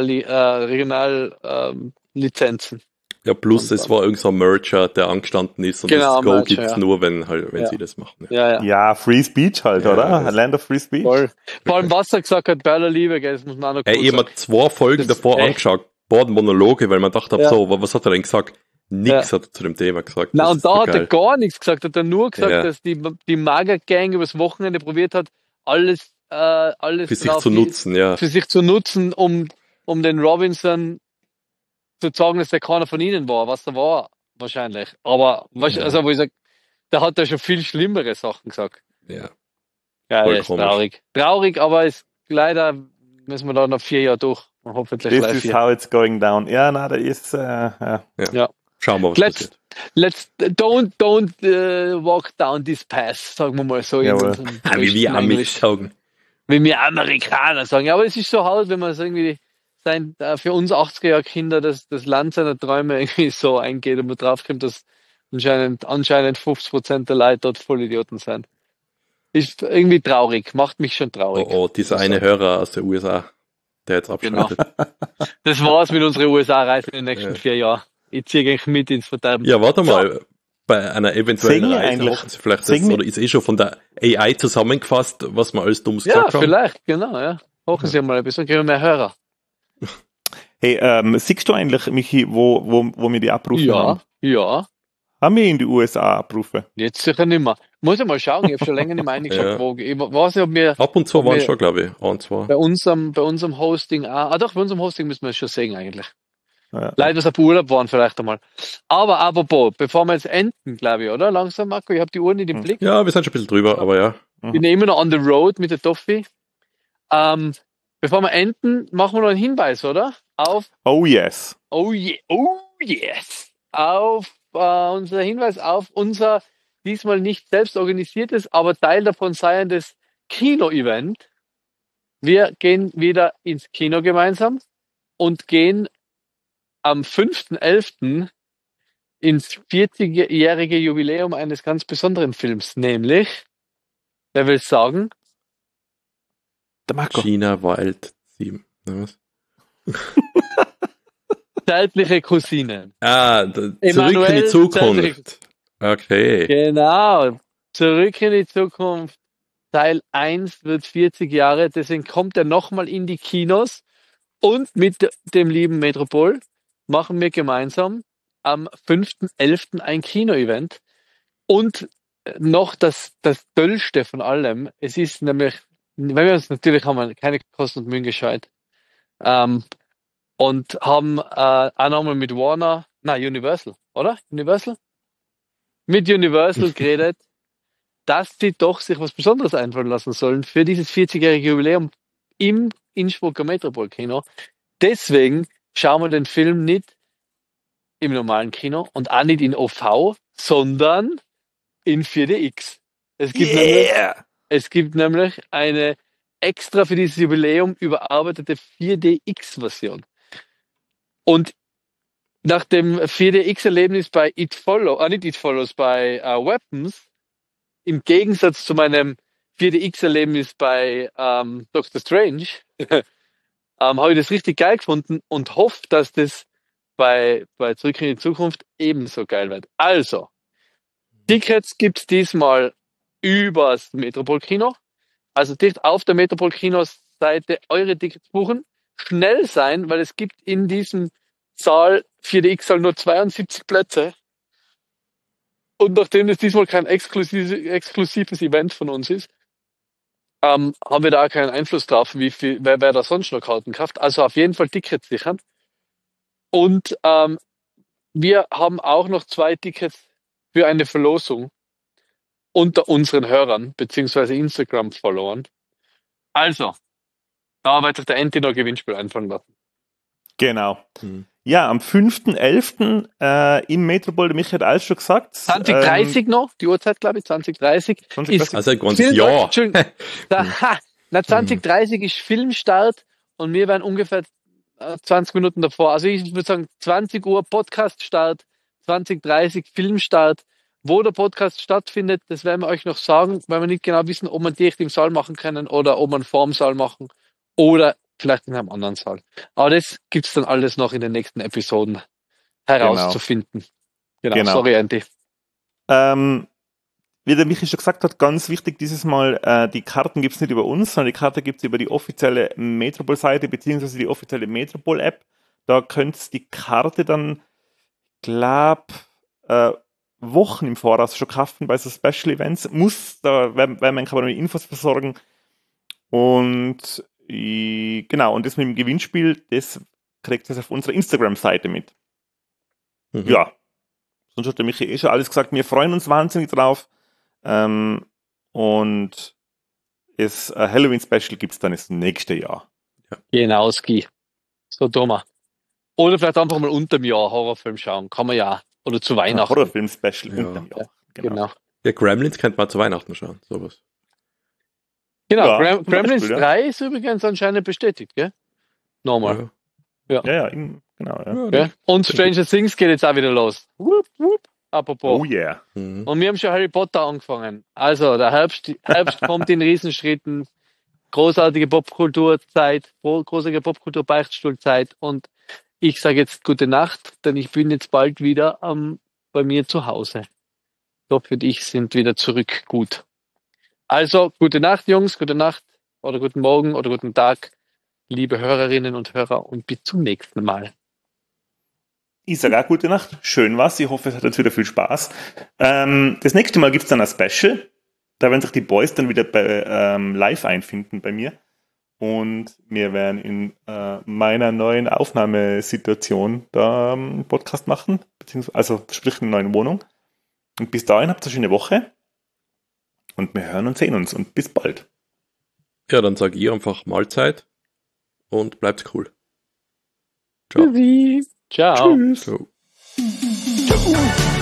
Regional-Lizenzen. Ja, plus es war irgend so ein Merger, der angestanden ist, und Genau, das Go Merger, gibt's ja. nur, wenn Ja. sie das machen. Ja. Ja, Free Speech halt, Ja, oder? das- Land of Free Speech. Voll. Vor allem, was er gesagt hat, Bella Liebe, gell, das muss man auch noch Hey, kurz ich habe sagen. mir 2 Folgen Das- davor echt? angeschaut, beide Monologe, weil man dachte, Ja. so, was hat er denn gesagt? Nix hat er zu dem Thema gesagt. Na, Das und ist so da hat er geil. gar nichts gesagt, hat er nur gesagt, Ja. dass die Maga-Gang übers Wochenende probiert hat, alles Für sich drauf zu nutzen, ja. für sich zu nutzen, um den Robinson zu sagen, dass der keiner von ihnen war, was er war, wahrscheinlich. Aber, Ja. also, wo ich sag, da hat er schon viel schlimmere Sachen gesagt. Ja. Ja, Voll das ist komisch. traurig. Traurig, aber ist leider müssen wir da noch 4 Jahre durch. Und hoffentlich This live is hier. how it's going down. Ja, na, da ist, ja. Schauen wir, was Let's passiert. don't walk down this path, sagen wir mal so. Jawohl. Wie wir Amis sagen. Wie wir Amerikaner sagen. Ja, aber es ist so halt, wenn man es irgendwie für uns 80er-Jahr-Kinder das Land seiner Träume irgendwie so eingeht und man draufkommt, dass anscheinend 50% der Leute dort Vollidioten sind. Ist irgendwie traurig, macht mich schon traurig. Oh, dieser eine Hörer aus der USA, der jetzt abschneidet. Das war's mit unserer USA-Reise in den nächsten Ja. 4 Jahren. Ich ziehe eigentlich mit ins Verderben. Ja, warte mal. Bei einer eventuellen Singen Reise eigentlich. hoffen Sie vielleicht Singen- oder ist schon von der AI zusammengefasst, was wir alles Dummes Ja, gesagt haben? vielleicht, genau, ja. Hoffen Sie mal ein bisschen, kriegen wir mehr Hörer. Hey, siehst du eigentlich, Michi, wo wir die Abrufe haben? Ja. Haben wir in die USA Abrufe? Jetzt sicher nicht mehr. Muss ich mal schauen, ich habe schon länger nicht mehr reingeschaut. Ja. Wo, ich weiß nicht, ob wir Ab und zu waren wir- schon, glaube ich, ein, zwei. bei unserem Hosting doch, bei unserem Hosting müssen wir es schon sehen eigentlich. Ja. Leider, was auf Urlaub waren vielleicht einmal. Aber apropos, bevor wir jetzt enden, glaube ich, oder? Langsam, Marco, ich habe die Uhr nicht im Blick. Ja, wir sind schon ein bisschen drüber, aber ja. Ich bin immer noch on the road mit der Toffi. bevor wir enden, machen wir noch einen Hinweis, oder? Oh yes. Oh yes. Auf unser Hinweis auf unser diesmal nicht selbst organisiertes, aber Teil davon seiendes Kino-Event. Wir gehen wieder ins Kino gemeinsam und gehen am 5.11. ins 40-jährige Jubiläum eines ganz besonderen Films, nämlich, wer will sagen? Der Marco. China Wild 7. Was? Zeitliche Cousine. Zurück in die Emanuel, Zukunft. Okay. Genau. Zurück in die Zukunft. Teil 1 wird 40 Jahre, deswegen kommt er nochmal in die Kinos. Und mit dem lieben Metropol machen wir gemeinsam am 5.11. ein Kino-Event. Und noch das Döllste von allem, es ist nämlich, wenn wir uns natürlich haben wir keine Kosten und Mühen gescheut. Und haben auch nochmal mit Universal, oder? Universal? Mit Universal geredet, dass sie doch sich was Besonderes einfallen lassen sollen für dieses 40-jährige Jubiläum im Innsbrucker Metropol-Kino. Deswegen schauen wir den Film nicht im normalen Kino und auch nicht in OV, sondern in 4DX. Es gibt nämlich eine extra für dieses Jubiläum überarbeitete 4DX-Version. Und nach dem 4DX-Erlebnis bei bei Weapons, im Gegensatz zu meinem 4DX-Erlebnis bei Doctor Strange, habe ich das richtig geil gefunden und hoffe, dass das bei Zurück in die Zukunft ebenso geil wird. Also, Tickets gibt's diesmal übers Metropol-Kino. Also direkt auf der Metropol-Kino-Seite eure Tickets buchen. Schnell sein, weil es gibt in diesem Saal 4DX-Saal nur 72 Plätze. Und nachdem das diesmal kein exklusives Event von uns ist, haben wir da auch keinen Einfluss drauf, wer da sonst noch Karten kauft. Also auf jeden Fall Tickets sichern. Und wir haben auch noch 2 Tickets für eine Verlosung unter unseren Hörern, beziehungsweise Instagram-Followern. Also, da wird sich der Enti noch Gewinnspiel einfallen lassen. Genau. Ja, am 5.11. Im Metropol, der Michael hat alles schon gesagt. 2030 noch, die Uhrzeit, glaube ich, 2030. Ist also ein ganzes Jahr. 2030 ist Filmstart und wir werden ungefähr 20 Minuten davor. Also ich würde sagen 20 Uhr Podcast-Start, 2030 Filmstart. Wo der Podcast stattfindet, das werden wir euch noch sagen, weil wir nicht genau wissen, ob wir direkt im Saal machen können oder ob wir vorm Saal machen oder vielleicht in einem anderen Saal. Aber das gibt's dann alles noch in den nächsten Episoden herauszufinden. Genau. Sorry, Andy. Wie der Michi schon gesagt hat, ganz wichtig dieses Mal, die Karten gibt's nicht über uns, sondern die Karte gibt's über die offizielle Metropol-Seite beziehungsweise die offizielle Metropol-App. Da könnt ihr die Karte dann, Wochen im Voraus schon kaufen bei so Special Events. Da werden wir aber noch Infos versorgen. Und genau, und das mit dem Gewinnspiel, das kriegt ihr auf unserer Instagram-Seite mit. Ja, sonst hat der Michi schon alles gesagt. Wir freuen uns wahnsinnig drauf. Und das Halloween-Special gibt es dann das nächste Jahr. Ja. Genau, Ski. So dummer. Oder vielleicht einfach mal unterm Jahr Horrorfilm schauen. Kann man ja. Oder zu Weihnachten. Horrorfilm-Special unterm Jahr. Genau. Ja, Gremlins könnte man zu Weihnachten schauen. Sowas. Genau, ja, Gremlins 3 ist übrigens anscheinend bestätigt, gell? Normal. Ja, genau. Ja. Ja. Und Stranger Things geht jetzt auch wieder los. Wupp, wupp. Apropos. Oh yeah. Und wir haben schon Harry Potter angefangen. Also, der Herbst kommt in Riesenschritten. Großartige Popkulturzeit, großartige Popkultur-Beichtstuhlzeit. Und ich sage jetzt gute Nacht, denn ich bin jetzt bald wieder bei mir zu Hause. Dopp und ich sind wieder zurück gut. Also, gute Nacht, Jungs, gute Nacht oder guten Morgen oder guten Tag, liebe Hörerinnen und Hörer, und bis zum nächsten Mal. Ich sage auch gute Nacht. Schön war's. Ich hoffe, es hat jetzt wieder viel Spaß. Das nächste Mal gibt's dann ein Special. Da werden sich die Boys dann wieder live einfinden bei mir. Und wir werden in meiner neuen Aufnahmesituation da einen Podcast machen. Also sprich in einer neuen Wohnung. Und bis dahin habt ihr eine schöne Woche. Und wir hören und sehen uns. Und bis bald. Ja, dann sage ich einfach Mahlzeit. und bleibt cool. Ciao. Ciao. Ciao. Ciao.